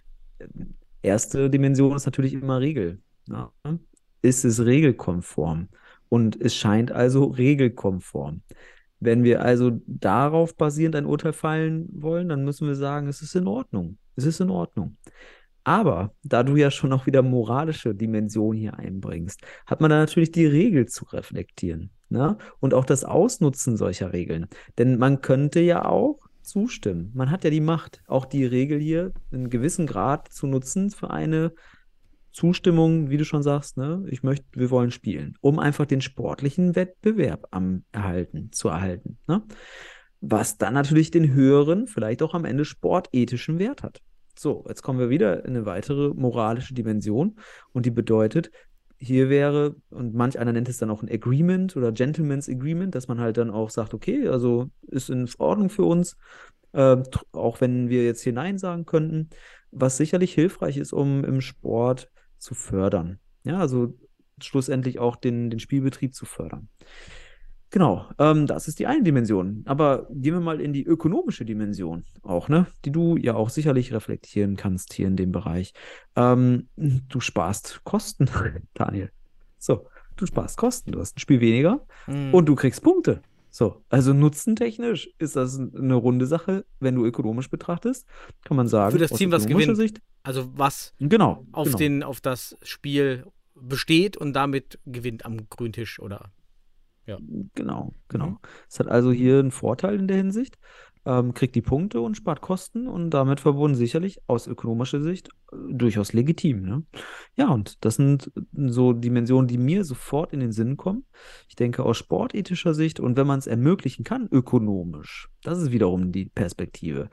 Erste Dimension ist natürlich immer Regel. Ja? Ist es regelkonform? Und es scheint also regelkonform. Wenn wir also darauf basierend ein Urteil fällen wollen, dann müssen wir sagen, es ist in Ordnung. Es ist in Ordnung. Aber da du ja schon auch wieder moralische Dimension hier einbringst, hat man da natürlich die Regel zu reflektieren, ne? Und auch das Ausnutzen solcher Regeln. Denn man könnte ja auch zustimmen. Man hat ja die Macht, auch die Regel hier in gewissen Grad zu nutzen für eine Zustimmung, wie du schon sagst, ne? Wir wollen spielen, um einfach den sportlichen Wettbewerb zu erhalten, ne? Was dann natürlich den höheren, vielleicht auch am Ende sportethischen Wert hat. So, jetzt kommen wir wieder in eine weitere moralische Dimension und die bedeutet, hier wäre, und manch einer nennt es dann auch ein Agreement oder Gentleman's Agreement, dass man halt dann auch sagt, okay, also ist in Ordnung für uns, auch wenn wir jetzt hier Nein sagen könnten, was sicherlich hilfreich ist, um im Sport zu fördern. Ja, also schlussendlich auch den Spielbetrieb zu fördern. Genau, das ist die eine Dimension. Aber gehen wir mal in die ökonomische Dimension auch, ne? Die du ja auch sicherlich reflektieren kannst hier in dem Bereich. Du sparst Kosten, Daniel. So, du sparst Kosten, du hast ein Spiel weniger und du kriegst Punkte. So, also nutzentechnisch ist das eine runde Sache, wenn du ökonomisch betrachtest, kann man sagen. Für das aus Team, was ökonomischer gewinnt. Sicht, Also was genau, auf das Spiel besteht und damit gewinnt am grünen Tisch, oder? Ja. Genau. Es hat also hier einen Vorteil in der Hinsicht, kriegt die Punkte und spart Kosten und damit verbunden sicherlich aus ökonomischer Sicht durchaus legitim, ne? Ja, und das sind so Dimensionen, die mir sofort in den Sinn kommen. Ich denke aus sportethischer Sicht und wenn man es ermöglichen kann, ökonomisch, das ist wiederum die Perspektive,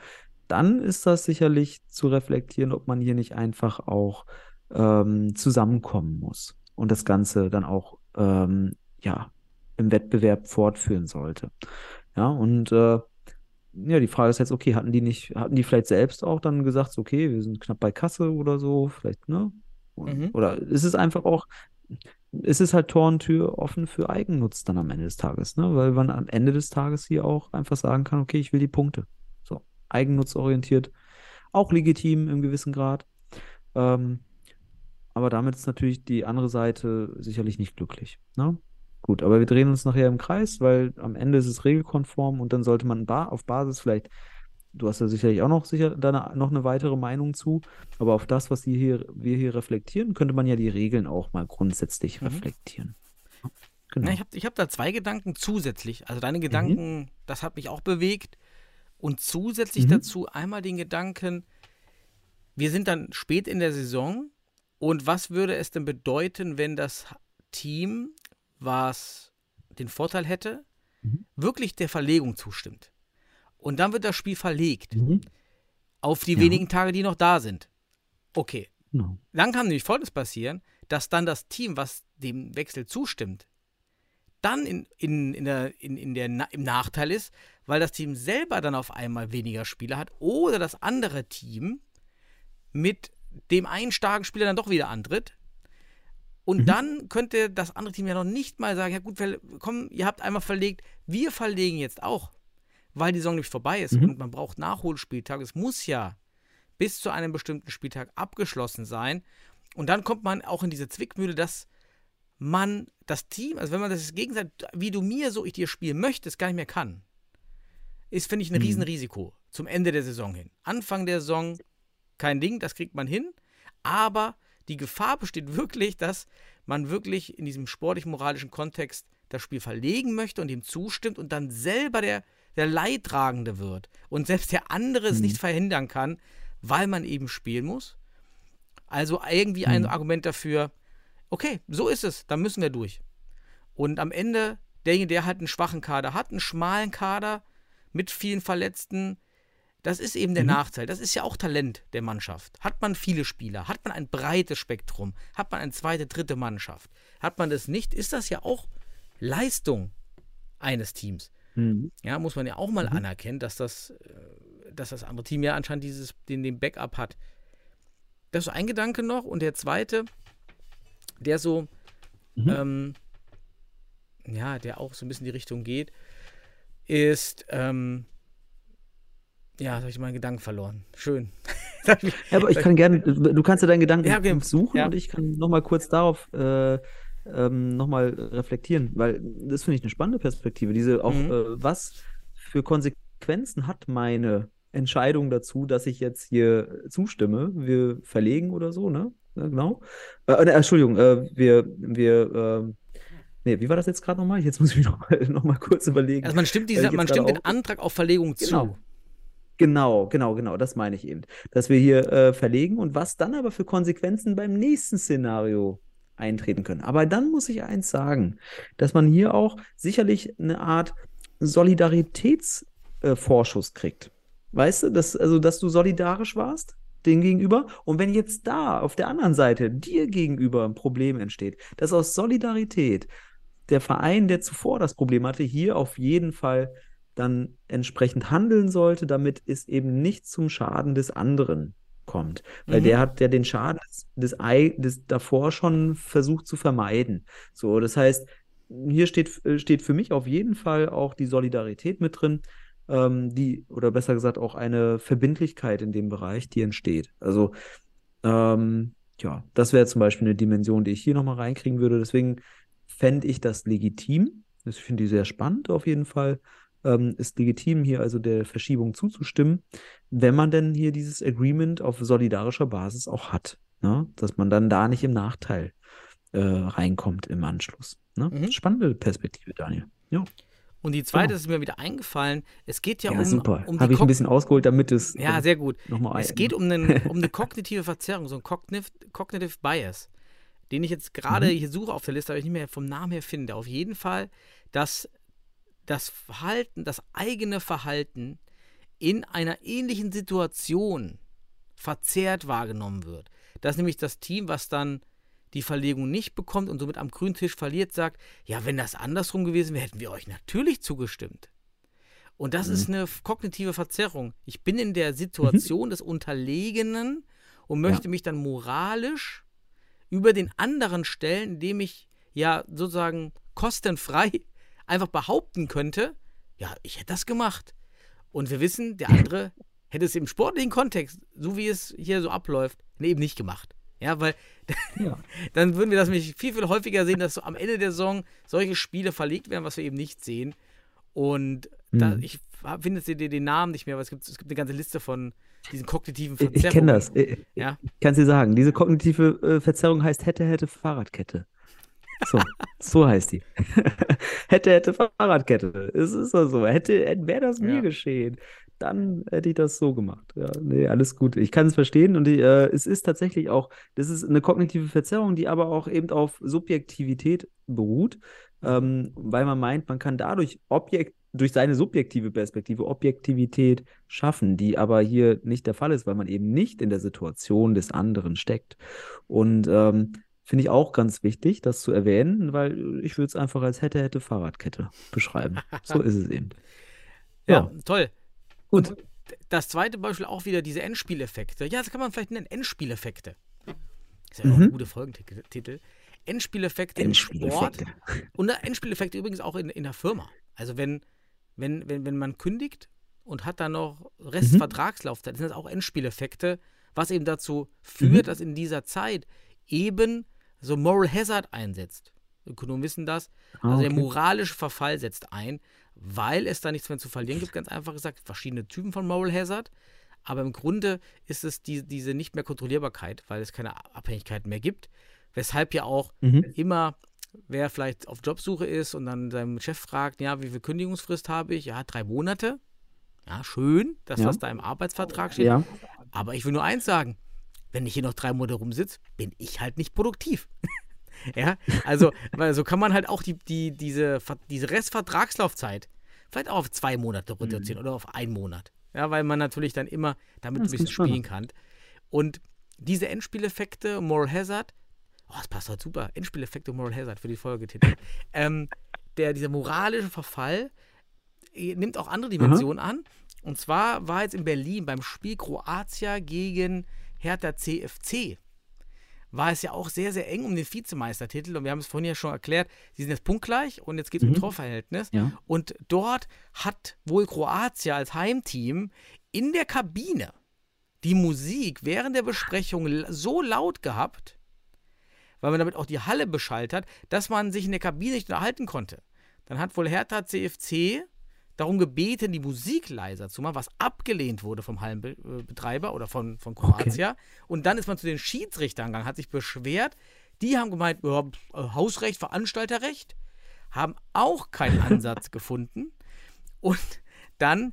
dann ist das sicherlich zu reflektieren, ob man hier nicht einfach auch zusammenkommen muss und das Ganze dann auch ja, im Wettbewerb fortführen sollte. Ja, und ja, die Frage ist jetzt, okay, hatten die vielleicht selbst auch dann gesagt, so, okay, wir sind knapp bei Kasse oder so, vielleicht, ne? Mhm. Oder ist es einfach auch, ist es halt Tor und Tür offen für Eigennutz dann am Ende des Tages, ne? Weil man am Ende des Tages hier auch einfach sagen kann, okay, ich will die Punkte. So, eigennutzorientiert, auch legitim im gewissen Grad. Ähm, aber damit ist natürlich die andere Seite sicherlich nicht glücklich, ne? Gut, aber wir drehen uns nachher im Kreis, weil am Ende ist es regelkonform und dann sollte man auf Basis vielleicht, du hast ja sicherlich auch noch eine weitere Meinung zu, aber auf das, was wir hier reflektieren, könnte man ja die Regeln auch mal grundsätzlich reflektieren. Genau. Ja, ich hab da 2 Gedanken zusätzlich. Also deine Gedanken, das hat mich auch bewegt. Und zusätzlich dazu einmal den Gedanken, wir sind dann spät in der Saison und was würde es denn bedeuten, wenn das Team, was den Vorteil hätte, wirklich der Verlegung zustimmt? Und dann wird das Spiel verlegt auf die wenigen Tage, die noch da sind. Okay. Genau. Dann kann nämlich Folgendes passieren, dass dann das Team, was dem Wechsel zustimmt, dann im Nachteil ist, weil das Team selber dann auf einmal weniger Spieler hat oder das andere Team mit dem einen starken Spieler dann doch wieder antritt. Und dann könnte das andere Team ja noch nicht mal sagen, ja gut, komm, ihr habt einmal verlegt, wir verlegen jetzt auch, weil die Saison nämlich vorbei ist und man braucht Nachholspieltag. Es muss ja bis zu einem bestimmten Spieltag abgeschlossen sein. Und dann kommt man auch in diese Zwickmühle, dass man das Team, also wenn man das gegenseitig, wie du mir, so ich dir spielen möchtest, gar nicht mehr kann, ist, finde ich, ein Riesenrisiko zum Ende der Saison hin. Anfang der Saison kein Ding, das kriegt man hin, aber die Gefahr besteht wirklich, dass man wirklich in diesem sportlich-moralischen Kontext das Spiel verlegen möchte und ihm zustimmt und dann selber der Leidtragende wird und selbst der andere es nicht verhindern kann, weil man eben spielen muss. Also irgendwie ein Argument dafür, okay, so ist es, dann müssen wir durch. Und am Ende, derjenige, der halt einen schwachen Kader hat, einen schmalen Kader mit vielen Verletzten, das ist eben der Nachteil. Das ist ja auch Talent der Mannschaft. Hat man viele Spieler, hat man ein breites Spektrum, hat man eine zweite, dritte Mannschaft. Hat man das nicht, ist das ja auch Leistung eines Teams. Ja, muss man ja auch mal anerkennen, dass das andere Team ja anscheinend den Backup hat. Das ist ein Gedanke noch. Und der zweite, der so, der auch so ein bisschen in die Richtung geht, ist, jetzt habe ich meinen Gedanken verloren. Schön. Ja, aber ich kann gerne, du kannst ja deinen Gedanken suchen ja. Und ich kann nochmal kurz darauf nochmal reflektieren, weil das finde ich eine spannende Perspektive. Was für Konsequenzen hat meine Entscheidung dazu, dass ich jetzt hier zustimme? Wir verlegen oder so, ne? Ja, genau. Entschuldigung, wie war das jetzt gerade nochmal? Jetzt muss ich mich noch mal kurz überlegen. Also man stimmt den Antrag auf Verlegung zu. Genau, das meine ich eben. Dass wir hier verlegen und was dann aber für Konsequenzen beim nächsten Szenario eintreten können. Aber dann muss ich eins sagen, dass man hier auch sicherlich eine Art Solidaritätsvorschuss kriegt. Weißt du, dass du solidarisch warst dem gegenüber und wenn jetzt da auf der anderen Seite dir gegenüber ein Problem entsteht, dass aus Solidarität der Verein, der zuvor das Problem hatte, hier auf jeden Fall dann entsprechend handeln sollte, damit es eben nicht zum Schaden des anderen kommt. Weil der hat ja den Schaden des davor schon versucht zu vermeiden. So, das heißt, hier steht für mich auf jeden Fall auch die Solidarität mit drin, oder besser gesagt auch eine Verbindlichkeit in dem Bereich, die entsteht. Also, das wäre zum Beispiel eine Dimension, die ich hier nochmal reinkriegen würde. Deswegen fände ich das legitim. Ich finde die sehr spannend auf jeden Fall. Ist legitim, hier also der Verschiebung zuzustimmen, wenn man denn hier dieses Agreement auf solidarischer Basis auch hat, ne? Dass man dann da nicht im Nachteil reinkommt im Anschluss. Ne? Spannende Perspektive, Daniel. Ja. Und die zweite ist mir wieder eingefallen, es geht ja super. um Habe ich ein bisschen ausgeholt, damit es ja, sehr gut. Nochmal es geht um eine kognitive Verzerrung, so ein Cognitive Bias, den ich jetzt gerade hier suche auf der Liste, aber ich nicht mehr vom Namen her finde. Auf jeden Fall, dass das eigene Verhalten in einer ähnlichen Situation verzerrt wahrgenommen wird. Dass nämlich das Team, was dann die Verlegung nicht bekommt und somit am grünen Tisch verliert, sagt, ja, wenn das andersrum gewesen wäre, hätten wir euch natürlich zugestimmt. Und das ist eine kognitive Verzerrung. Ich bin in der Situation des Unterlegenen und möchte mich dann moralisch über den anderen stellen, indem ich ja sozusagen kostenfrei einfach behaupten könnte, ja, ich hätte das gemacht. Und wir wissen, der andere hätte es im sportlichen Kontext, so wie es hier so abläuft, eben nicht gemacht. Ja, weil dann würden wir das nämlich viel, viel häufiger sehen, dass so am Ende der Saison solche Spiele verlegt werden, was wir eben nicht sehen. Und ich finde jetzt den Namen nicht mehr, aber es gibt eine ganze Liste von diesen kognitiven Verzerrungen. Ich kenne das. Ich kann es dir sagen. Diese kognitive Verzerrung heißt hätte, Fahrradkette. So heißt die. hätte, Fahrradkette. Es ist doch so. Wäre das mir geschehen, dann hätte ich das so gemacht. Ja, nee, alles gut. Ich kann es verstehen und es ist tatsächlich auch, das ist eine kognitive Verzerrung, die aber auch eben auf Subjektivität beruht, weil man meint, man kann dadurch durch seine subjektive Perspektive Objektivität schaffen, die aber hier nicht der Fall ist, weil man eben nicht in der Situation des anderen steckt. Und finde ich auch ganz wichtig, das zu erwähnen, weil ich würde es einfach als hätte, Fahrradkette beschreiben. So ist es eben. Ja, toll. Gut. Und das zweite Beispiel auch wieder diese Endspieleffekte. Ja, das kann man vielleicht nennen, Endspieleffekte. Das ist ja auch ein guter Folgentitel. Endspieleffekte im Sport und Endspieleffekte übrigens auch in der Firma. Also wenn man kündigt und hat dann noch Restvertragslaufzeit, sind das auch Endspieleffekte, was eben dazu führt, dass in dieser Zeit eben so Moral Hazard einsetzt. Ökonomen wissen das. Also der moralische Verfall setzt ein, weil es da nichts mehr zu verlieren gibt, ganz einfach gesagt, verschiedene Typen von Moral Hazard, aber im Grunde ist es diese nicht mehr Kontrollierbarkeit, weil es keine Abhängigkeiten mehr gibt, weshalb ja auch immer, wer vielleicht auf Jobsuche ist und dann seinem Chef fragt, ja, wie viel Kündigungsfrist habe ich? Ja, 3 Monate. Ja, schön, dass das da im Arbeitsvertrag steht, aber ich will nur eins sagen, wenn ich hier noch 3 Monate rumsitze, bin ich halt nicht produktiv. Ja, also, weil so kann man halt auch diese Restvertragslaufzeit vielleicht auch auf 2 Monate reduzieren oder auf 1 Monat. Ja, weil man natürlich dann immer damit ein bisschen spielen kann. Und diese Endspieleffekte, Moral Hazard, das passt halt super, Endspieleffekte, Moral Hazard für die Folgetitel. Dieser moralische Verfall nimmt auch andere Dimensionen an. Und zwar war jetzt in Berlin beim Spiel Kroatia gegen Hertha CFC war es ja auch sehr, sehr eng um den Vizemeistertitel und wir haben es vorhin ja schon erklärt, sie sind jetzt punktgleich und jetzt geht es um Torverhältnis und dort hat wohl Kroatien als Heimteam in der Kabine die Musik während der Besprechung so laut gehabt, weil man damit auch die Halle beschallt hat, dass man sich in der Kabine nicht unterhalten konnte. Dann hat wohl Hertha CFC darum gebeten, die Musik leiser zu machen, was abgelehnt wurde vom Hallenbetreiber oder von Kroatia. Und dann ist man zu den Schiedsrichtern gegangen, hat sich beschwert. Die haben gemeint, Hausrecht, Veranstalterrecht, haben auch keinen Ansatz gefunden. Und dann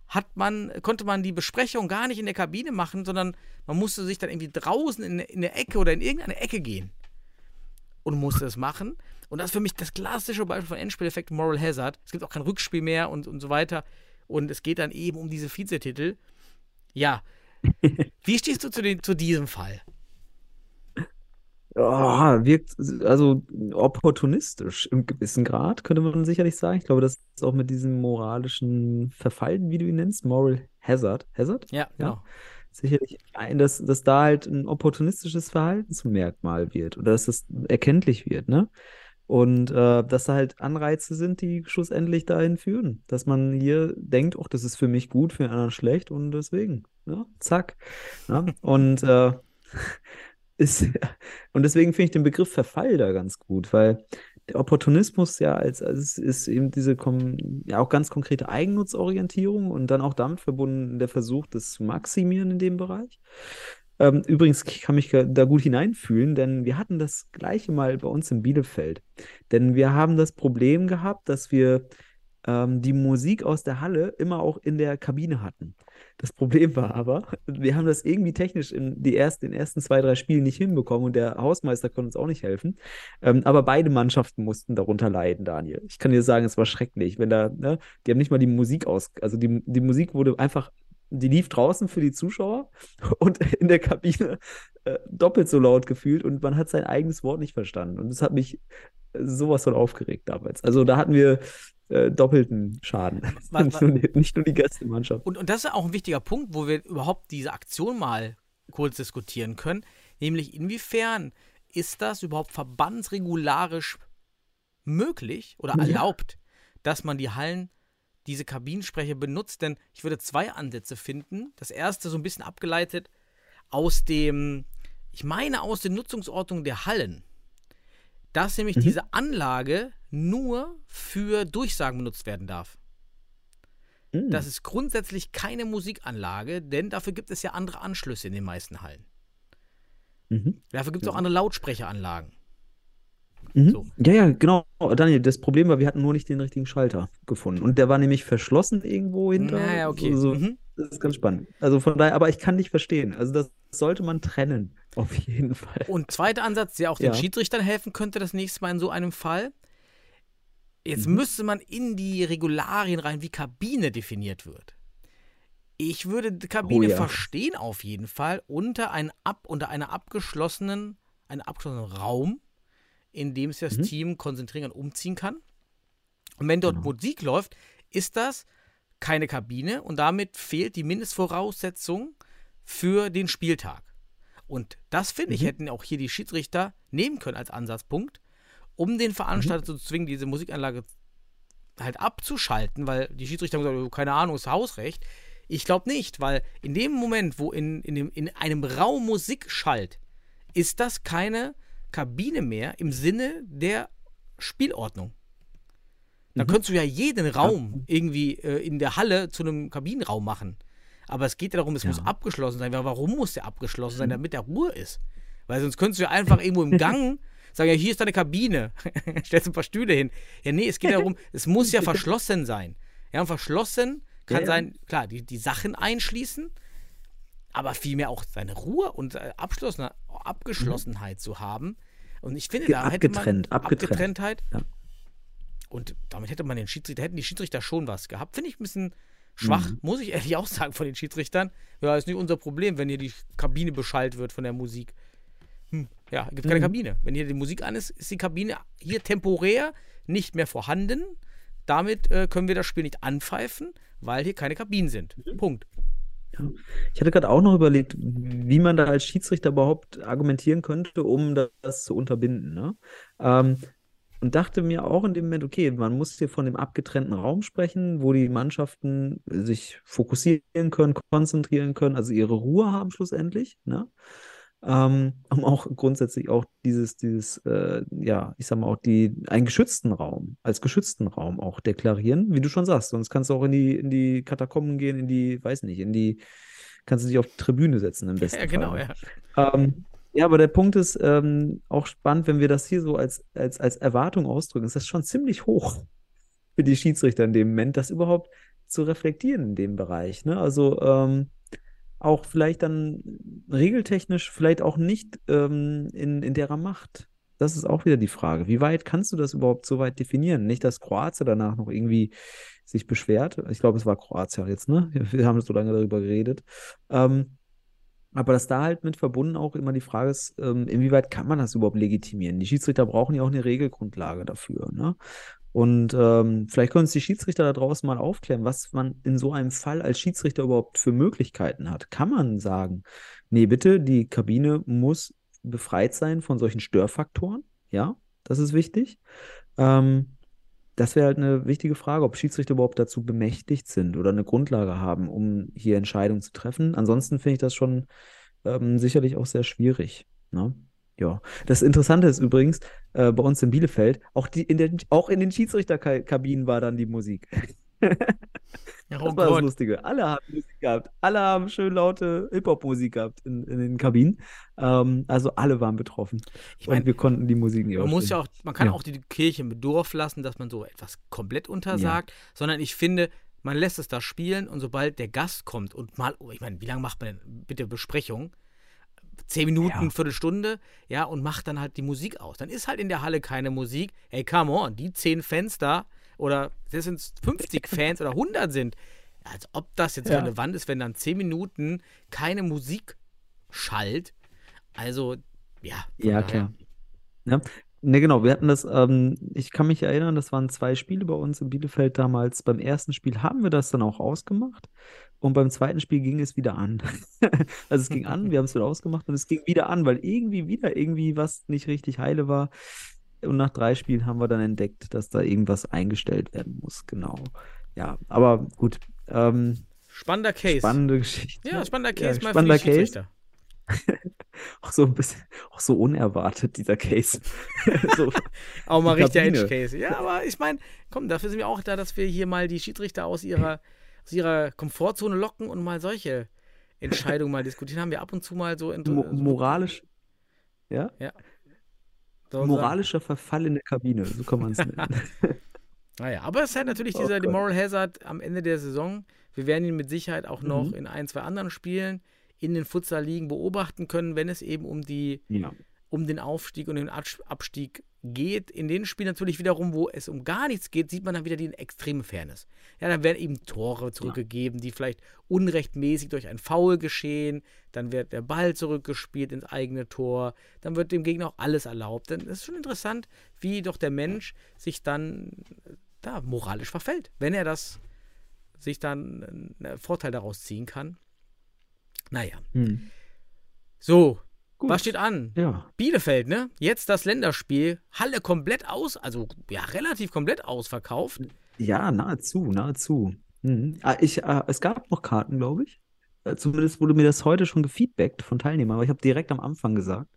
konnte man die Besprechung gar nicht in der Kabine machen, sondern man musste sich dann irgendwie draußen in der Ecke oder in irgendeine Ecke gehen und musste es machen. Und das ist für mich das klassische Beispiel von Endspieleffekt Moral Hazard. Es gibt auch kein Rückspiel mehr und so weiter. Und es geht dann eben um diese Vizetitel. Ja. Wie stehst du zu diesem Fall? Wirkt also opportunistisch im gewissen Grad, könnte man sicherlich sagen. Ich glaube, das ist auch mit diesem moralischen Verfall, wie du ihn nennst, Moral Hazard. Hazard? Ja, genau. Sicherlich dass da halt ein opportunistisches Verhalten zum Merkmal wird oder dass das erkenntlich wird, ne? Und dass da halt Anreize sind, die schlussendlich dahin führen, dass man hier denkt, das ist für mich gut, für den anderen schlecht und deswegen, zack. Ja? Und deswegen finde ich den Begriff Verfall da ganz gut, weil der Opportunismus ja ist eben diese auch ganz konkrete Eigennutzorientierung und dann auch damit verbunden der Versuch, das zu maximieren in dem Bereich. Übrigens, ich kann mich da gut hineinfühlen, denn wir hatten das Gleiche mal bei uns in Bielefeld. Denn wir haben das Problem gehabt, dass wir die Musik aus der Halle immer auch in der Kabine hatten. Das Problem war aber, wir haben das irgendwie technisch in den ersten 2, 3 Spielen nicht hinbekommen und der Hausmeister konnte uns auch nicht helfen. Aber beide Mannschaften mussten darunter leiden, Daniel. Ich kann dir sagen, es war schrecklich, wenn da, ne, die haben nicht mal die Musik also die Musik wurde einfach, die lief draußen für die Zuschauer und in der Kabine doppelt so laut gefühlt und man hat sein eigenes Wort nicht verstanden. Und das hat mich sowas von aufgeregt damals. Also da hatten wir doppelten Schaden. Nicht nur die Gästemannschaft. Und das ist auch ein wichtiger Punkt, wo wir überhaupt diese Aktion mal kurz diskutieren können. Nämlich, inwiefern ist das überhaupt verbandsregularisch möglich oder erlaubt, dass man die Hallen, diese Kabinensprecher benutzt? Denn ich würde 2 Ansätze finden. Das erste so ein bisschen abgeleitet aus den Nutzungsordnungen der Hallen. Dass nämlich diese Anlage nur für Durchsagen benutzt werden darf. Das ist grundsätzlich keine Musikanlage, denn dafür gibt es ja andere Anschlüsse in den meisten Hallen. Dafür gibt es auch andere Lautsprecheranlagen. So. Ja, genau. Daniel, das Problem war, wir hatten nur nicht den richtigen Schalter gefunden. Und der war nämlich verschlossen irgendwo hinter. Naja, okay. Das ist ganz spannend. Also von daher, aber ich kann nicht verstehen. Also das sollte man trennen, auf jeden Fall. Und zweiter Ansatz, der auch den Schiedsrichtern helfen könnte, das nächste Mal in so einem Fall. Jetzt müsste man in die Regularien rein, wie Kabine definiert wird. Ich würde die Kabine verstehen auf jeden Fall unter einem abgeschlossenen Raum, in dem sich das Team konzentrieren und umziehen kann. Und wenn dort Musik läuft, ist das keine Kabine und damit fehlt die Mindestvoraussetzung für den Spieltag. Und das, finde ich, hätten auch hier die Schiedsrichter nehmen können als Ansatzpunkt, um den Veranstalter zu zwingen, diese Musikanlage halt abzuschalten, weil die Schiedsrichter haben gesagt, keine Ahnung, ist Hausrecht. Ich glaube nicht, weil in dem Moment, wo in einem Raum Musik schallt, ist das keine Kabine mehr im Sinne der Spielordnung. Da könntest du ja jeden Raum irgendwie in der Halle zu einem Kabinenraum machen. Aber es geht ja darum, es muss abgeschlossen sein. Warum muss der abgeschlossen sein? Damit der Ruhe ist. Weil sonst könntest du ja einfach irgendwo im Gang sagen, ja, hier ist deine Kabine. Stellst ein paar Stühle hin. Ja, nee, es geht darum, es muss ja verschlossen sein. Ja, und verschlossen kann sein, klar, die Sachen einschließen, aber vielmehr auch seine Ruhe und Abgeschlossenheit zu haben. Und ich finde, da hätte man Abgetrenntheit. Ja. Und damit hätten die Schiedsrichter schon was gehabt. Finde ich ein bisschen schwach, muss ich ehrlich auch sagen, von den Schiedsrichtern. Ja, ist nicht unser Problem, wenn hier die Kabine beschallt wird von der Musik. Ja, gibt keine Kabine. Wenn hier die Musik an ist, ist die Kabine hier temporär nicht mehr vorhanden. Damit können wir das Spiel nicht anpfeifen, weil hier keine Kabinen sind. Punkt. Ja. Ich hatte gerade auch noch überlegt, wie man da als Schiedsrichter überhaupt argumentieren könnte, um das zu unterbinden. Ne? Und dachte mir auch in dem Moment, okay, man muss hier von dem abgetrennten Raum sprechen, wo die Mannschaften sich fokussieren können, konzentrieren können, also ihre Ruhe haben schlussendlich, ne? Um auch grundsätzlich auch ich sag mal, auch einen geschützten Raum, als geschützten Raum auch deklarieren, wie du schon sagst. Sonst kannst du auch in die Katakomben gehen, kannst du dich auf die Tribüne setzen im besten Fall. Genau, ja. Ja, aber der Punkt ist auch spannend, wenn wir das hier so als Erwartung ausdrücken, ist das schon ziemlich hoch für die Schiedsrichter in dem Moment, das überhaupt zu reflektieren in dem Bereich. Ne? Also auch vielleicht dann regeltechnisch vielleicht auch nicht in derer Macht. Das ist auch wieder die Frage. Wie weit kannst du das überhaupt so weit definieren? Nicht, dass Kroatien danach noch irgendwie sich beschwert. Ich glaube, es war Kroatien jetzt, ne? Wir haben so lange darüber geredet. Aber dass da halt mit verbunden auch immer die Frage ist, inwieweit kann man das überhaupt legitimieren? Die Schiedsrichter brauchen ja auch eine Regelgrundlage dafür, ne? Und vielleicht können uns die Schiedsrichter da draußen mal aufklären, was man in so einem Fall als Schiedsrichter überhaupt für Möglichkeiten hat. Kann man sagen, nee, bitte, die Kabine muss befreit sein von solchen Störfaktoren? Ja, das ist wichtig. Das wäre halt eine wichtige Frage, ob Schiedsrichter überhaupt dazu bemächtigt sind oder eine Grundlage haben, um hier Entscheidungen zu treffen. Ansonsten finde ich das schon sicherlich auch sehr schwierig, ne? Ja, das Interessante ist übrigens, bei uns in Bielefeld, auch in den Schiedsrichterkabinen war dann die Musik. Das war das Lustige. Alle haben Musik gehabt. Alle haben schön laute Hip-Hop-Musik gehabt in den Kabinen. Also alle waren betroffen. Und wir konnten die Musik nicht man kann auch die Kirche im Dorf lassen, dass man so etwas komplett untersagt, sondern ich finde, man lässt es da spielen und sobald der Gast kommt und mal, ich meine, wie lange macht man denn bitte Besprechung? 10 Minuten, Ja. Viertelstunde, ja, und macht dann halt die Musik aus. Dann ist halt in der Halle keine Musik. Hey, come on, die 10 Fans da oder das sind 50 Fans oder 100 sind. Als ob das jetzt relevant ist, wenn dann 10 Minuten keine Musik schallt. Also, ja. von Ja, daher. klar. Ja. Ne, genau, wir hatten das, ich kann mich erinnern, das waren 2 Spiele bei uns in Bielefeld damals. Beim ersten Spiel haben wir das dann auch ausgemacht und beim zweiten Spiel ging es wieder an. Also es ging an, wir haben es wieder ausgemacht und es ging wieder an, weil irgendwie was nicht richtig heile war. Und nach 3 Spielen haben wir dann entdeckt, dass da irgendwas eingestellt werden muss. Genau. Ja, aber gut. Spannender Case. Spannende Geschichte. Ja, spannender Case mal für spannender die Schiedsrichter. Auch so ein bisschen, auch so unerwartet, dieser Case. So, Auch mal die richtiger Kabine. Edge-Case. Ja, aber ich meine, komm, dafür sind wir auch da, dass wir hier mal die Schiedsrichter aus ihrer Komfortzone locken und mal solche Entscheidungen mal diskutieren. Haben wir ab und zu mal so Moralisch, ja? so unser- Moralischer Verfall in der Kabine, so kann man es nennen. Naja, aber es ist halt natürlich Oh dieser Gott. Moral Hazard am Ende der Saison. Wir werden ihn mit Sicherheit auch noch Mhm. in 1, 2 anderen Spielen in den Futsal-Ligen beobachten können, wenn es eben um Ja. den Aufstieg und den Abstieg geht. In den Spielen natürlich wiederum, wo es um gar nichts geht, sieht man dann wieder die extreme Fairness. Ja, dann werden eben Tore zurückgegeben, die vielleicht unrechtmäßig durch ein Foul geschehen. Dann wird der Ball zurückgespielt ins eigene Tor. Dann wird dem Gegner auch alles erlaubt. Dann ist schon interessant, wie doch der Mensch sich dann da moralisch verfällt, wenn er sich dann einen Vorteil daraus ziehen kann. Naja. Hm. So, Gut. was steht an? Ja. Bielefeld, ne? Jetzt das Länderspiel. Halle komplett aus, also ja, relativ komplett ausverkauft. Ja, nahezu. Mhm. Es gab noch Karten, glaube ich. Zumindest wurde mir das heute schon gefeedbackt von Teilnehmern, aber ich habe direkt am Anfang gesagt,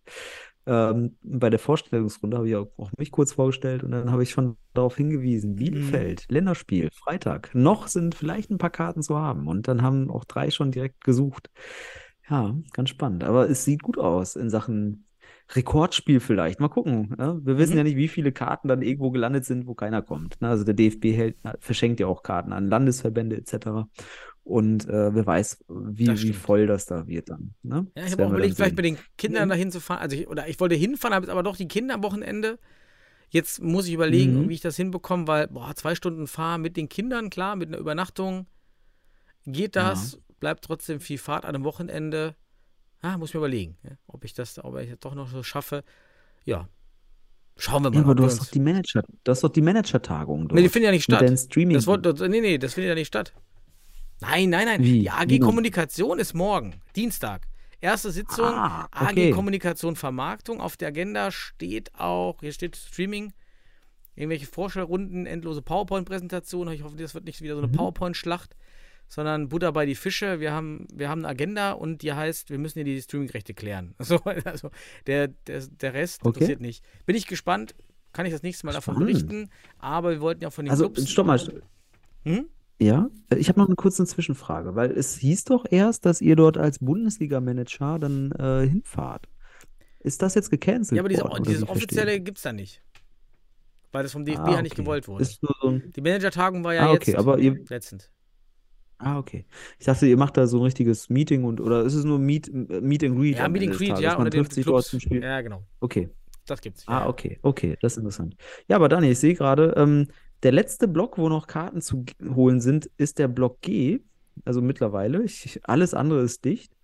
bei der Vorstellungsrunde habe ich auch mich kurz vorgestellt und dann habe ich schon darauf hingewiesen, Bielefeld, Länderspiel, Freitag. Noch sind vielleicht ein paar Karten zu haben und dann haben auch 3 schon direkt gesucht. Ja, ganz spannend. Aber es sieht gut aus in Sachen Rekordspiel vielleicht. Mal gucken. Ja? Wir wissen ja nicht, wie viele Karten dann irgendwo gelandet sind, wo keiner kommt. Ne? Also der DFB verschenkt ja auch Karten an Landesverbände etc. Und wer weiß, wie stimmt. voll das da wird dann. Ne? Ja, Das ich habe werden auch wir überlegt, dann vielleicht sehen. mit den Kindern dahin zu fahren. Also ich wollte hinfahren, habe jetzt aber doch die Kinder am Wochenende. Jetzt muss ich überlegen, wie ich das hinbekomme, weil 2 Stunden fahren mit den Kindern, klar, mit einer Übernachtung geht das, bleibt trotzdem viel Fahrt an einem Wochenende. Muss ich mir überlegen, ja, ob ich das doch noch so schaffe. Ja, schauen wir mal. Ja, aber ob du wir hast doch die Manager-Tagung dort. Nee, die finden ja nicht Mit statt. deinen Streaming. Das findet ja nicht statt. Nein. Wie? Die AG Wie nun? Kommunikation ist morgen, Dienstag. Erste Sitzung, okay. AG Kommunikation Vermarktung. Auf der Agenda steht auch, hier steht Streaming, irgendwelche Vorstellrunden, endlose PowerPoint-Präsentationen. Ich hoffe, das wird nicht wieder so eine PowerPoint-Schlacht, sondern Butter bei die Fische. Wir haben eine Agenda und die heißt, wir müssen hier die Streaming-Rechte klären. Also der Rest interessiert nicht. Bin ich gespannt, kann ich das nächste Mal davon Spannend. berichten, aber wir wollten ja von den Also, Clubs... stopp mal. Hm? Ja, ich habe noch eine kurze Zwischenfrage, weil es hieß doch erst, dass ihr dort als Bundesliga-Manager dann hinfahrt. Ist das jetzt gecancelt Ja, aber worden, oder dieses wie verstehe offizielle ich? gibt es da nicht. Weil das vom DFB Ah, ja nicht okay. gewollt wurde. Ist nur so ein... Die Managertagung war ja Ah, okay, jetzt aber ihr... letztens. Ah, okay. Ich dachte, ihr macht da so ein richtiges Meeting oder ist es nur Meet and Greet Ja, am Meet Ende and des Greet, Tages? ja, Man oder den trifft sich dort Clubs. zum Spiel? Ja, genau. Okay. Das gibt's. Ah, Ja. okay, das ist interessant. Ja, aber Dani, ich sehe gerade, der letzte Block, wo noch Karten zu holen sind, ist der Block G. Also mittlerweile. Alles andere ist dicht.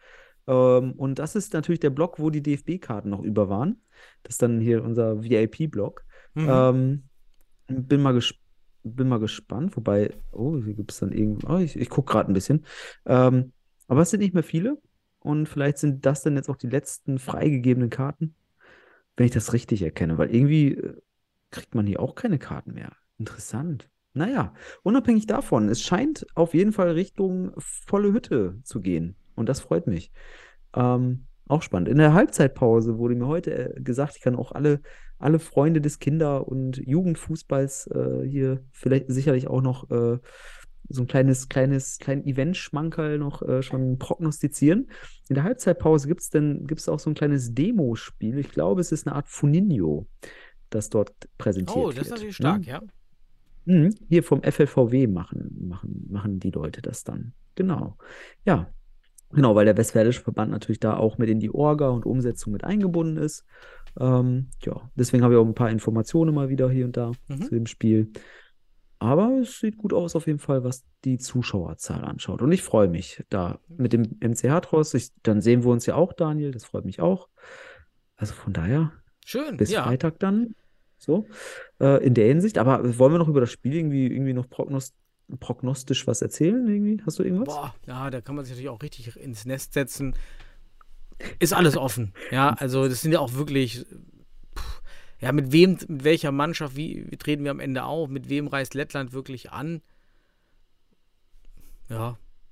Und das ist natürlich der Block, wo die DFB-Karten noch über waren. Das ist dann hier unser VIP-Block. Bin mal gespannt. Wobei, hier gibt es dann irgendwie. Ich gucke gerade ein bisschen. Aber es sind nicht mehr viele. Und vielleicht sind das dann jetzt auch die letzten freigegebenen Karten, wenn ich das richtig erkenne. Weil irgendwie kriegt man hier auch keine Karten mehr. Interessant. Naja, unabhängig davon, es scheint auf jeden Fall Richtung volle Hütte zu gehen. Und das freut mich. Auch spannend. In der Halbzeitpause wurde mir heute gesagt, ich kann auch alle Freunde des Kinder- und Jugendfußballs hier vielleicht sicherlich auch noch so ein kleinen Event-Schmankerl noch schon prognostizieren. In der Halbzeitpause gibt es auch so ein kleines Demospiel. Ich glaube, es ist eine Art Funinho, das dort präsentiert wird. Oh, das ist natürlich stark, Ne? ja. Hier vom FLVW machen die Leute das dann. Genau. Ja, genau, weil der Westfälische Verband natürlich da auch mit in die Orga und Umsetzung mit eingebunden ist. Ja, deswegen habe ich auch ein paar Informationen mal wieder hier und da zu dem Spiel. Aber es sieht gut aus auf jeden Fall, was die Zuschauerzahl anschaut. Und ich freue mich da mit dem MC Hatros. Dann sehen wir uns ja auch, Daniel. Das freut mich auch. Also von daher, Schön, bis ja. Freitag dann. So, in der Hinsicht. Aber wollen wir noch über das Spiel irgendwie noch prognostisch was erzählen? Irgendwie? Hast du irgendwas? Boah, ja, da kann man sich natürlich auch richtig ins Nest setzen. Ist alles offen. Ja, also das sind ja auch wirklich, ja, mit welcher Mannschaft, wie treten wir am Ende auf? Mit wem reist Lettland wirklich an? Ja.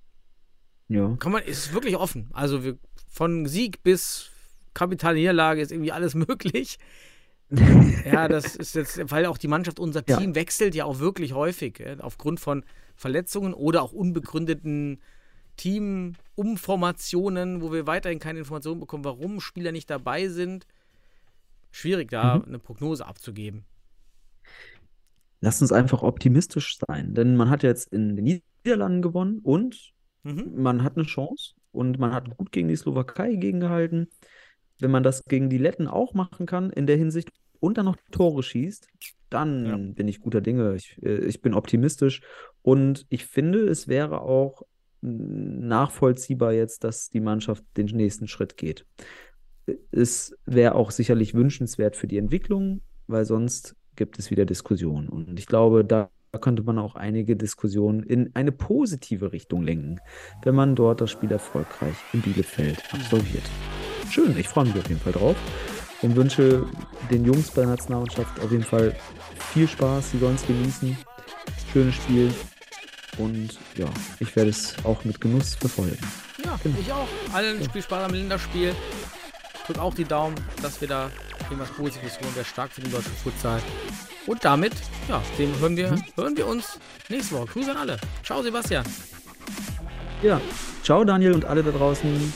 Ist wirklich offen. Also von Sieg bis kapitale Niederlage ist irgendwie alles möglich. Ja, das ist jetzt, weil auch die Mannschaft, unser Team wechselt ja auch wirklich häufig, aufgrund von Verletzungen oder auch unbegründeten Teamumformationen, wo wir weiterhin keine Informationen bekommen, warum Spieler nicht dabei sind. Schwierig, da eine Prognose abzugeben. Lass uns einfach optimistisch sein, denn man hat jetzt in den Niederlanden gewonnen und man hat eine Chance und man hat gut gegen die Slowakei gegengehalten. Wenn man das gegen die Letten auch machen kann in der Hinsicht und dann noch Tore schießt, dann bin ich guter Dinge. Ich bin optimistisch und ich finde, es wäre auch nachvollziehbar jetzt, dass die Mannschaft den nächsten Schritt geht. Es wäre auch sicherlich wünschenswert für die Entwicklung, weil sonst gibt es wieder Diskussionen. Und ich glaube, da könnte man auch einige Diskussionen in eine positive Richtung lenken, wenn man dort das Spiel erfolgreich in Bielefeld absolviert. Schön, ich freue mich auf jeden Fall drauf und wünsche den Jungs bei der Nationalmannschaft auf jeden Fall viel Spaß, sie sollen es genießen. Schönes Spiel und ja, ich werde es auch mit Genuss verfolgen. Ja, genau. Ich auch. Allen viel Spaß am Länderspiel. Drück auch die Daumen, dass wir da irgendwas Positives holen, wäre stark für den deutschen Futsal. Und damit, ja, hören wir uns nächste Woche. Grüße an alle. Ciao, Sebastian. Ja, ciao, Daniel und alle da draußen.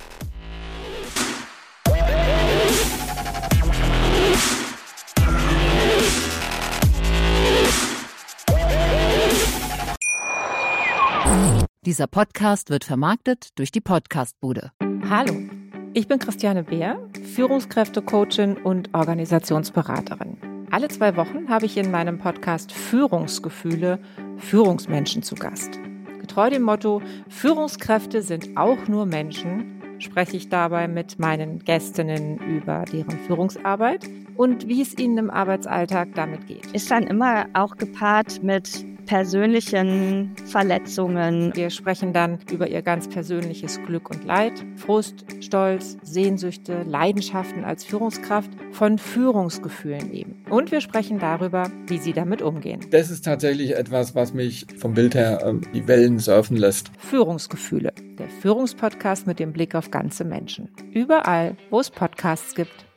Dieser Podcast wird vermarktet durch die Podcastbude. Hallo, ich bin Christiane Beer, Führungskräftecoachin und Organisationsberaterin. Alle 2 Wochen habe ich in meinem Podcast Führungsgefühle Führungsmenschen zu Gast. Getreu dem Motto, Führungskräfte sind auch nur Menschen, spreche ich dabei mit meinen Gästinnen über deren Führungsarbeit und wie es ihnen im Arbeitsalltag damit geht. Ist dann immer auch gepaart mit persönlichen Verletzungen. Wir sprechen dann über ihr ganz persönliches Glück und Leid, Frust, Stolz, Sehnsüchte, Leidenschaften als Führungskraft, von Führungsgefühlen eben. Und wir sprechen darüber, wie sie damit umgehen. Das ist tatsächlich etwas, was mich vom Bild her die Wellen surfen lässt. Führungsgefühle, der Führungspodcast mit dem Blick auf ganze Menschen. Überall, wo es Podcasts gibt.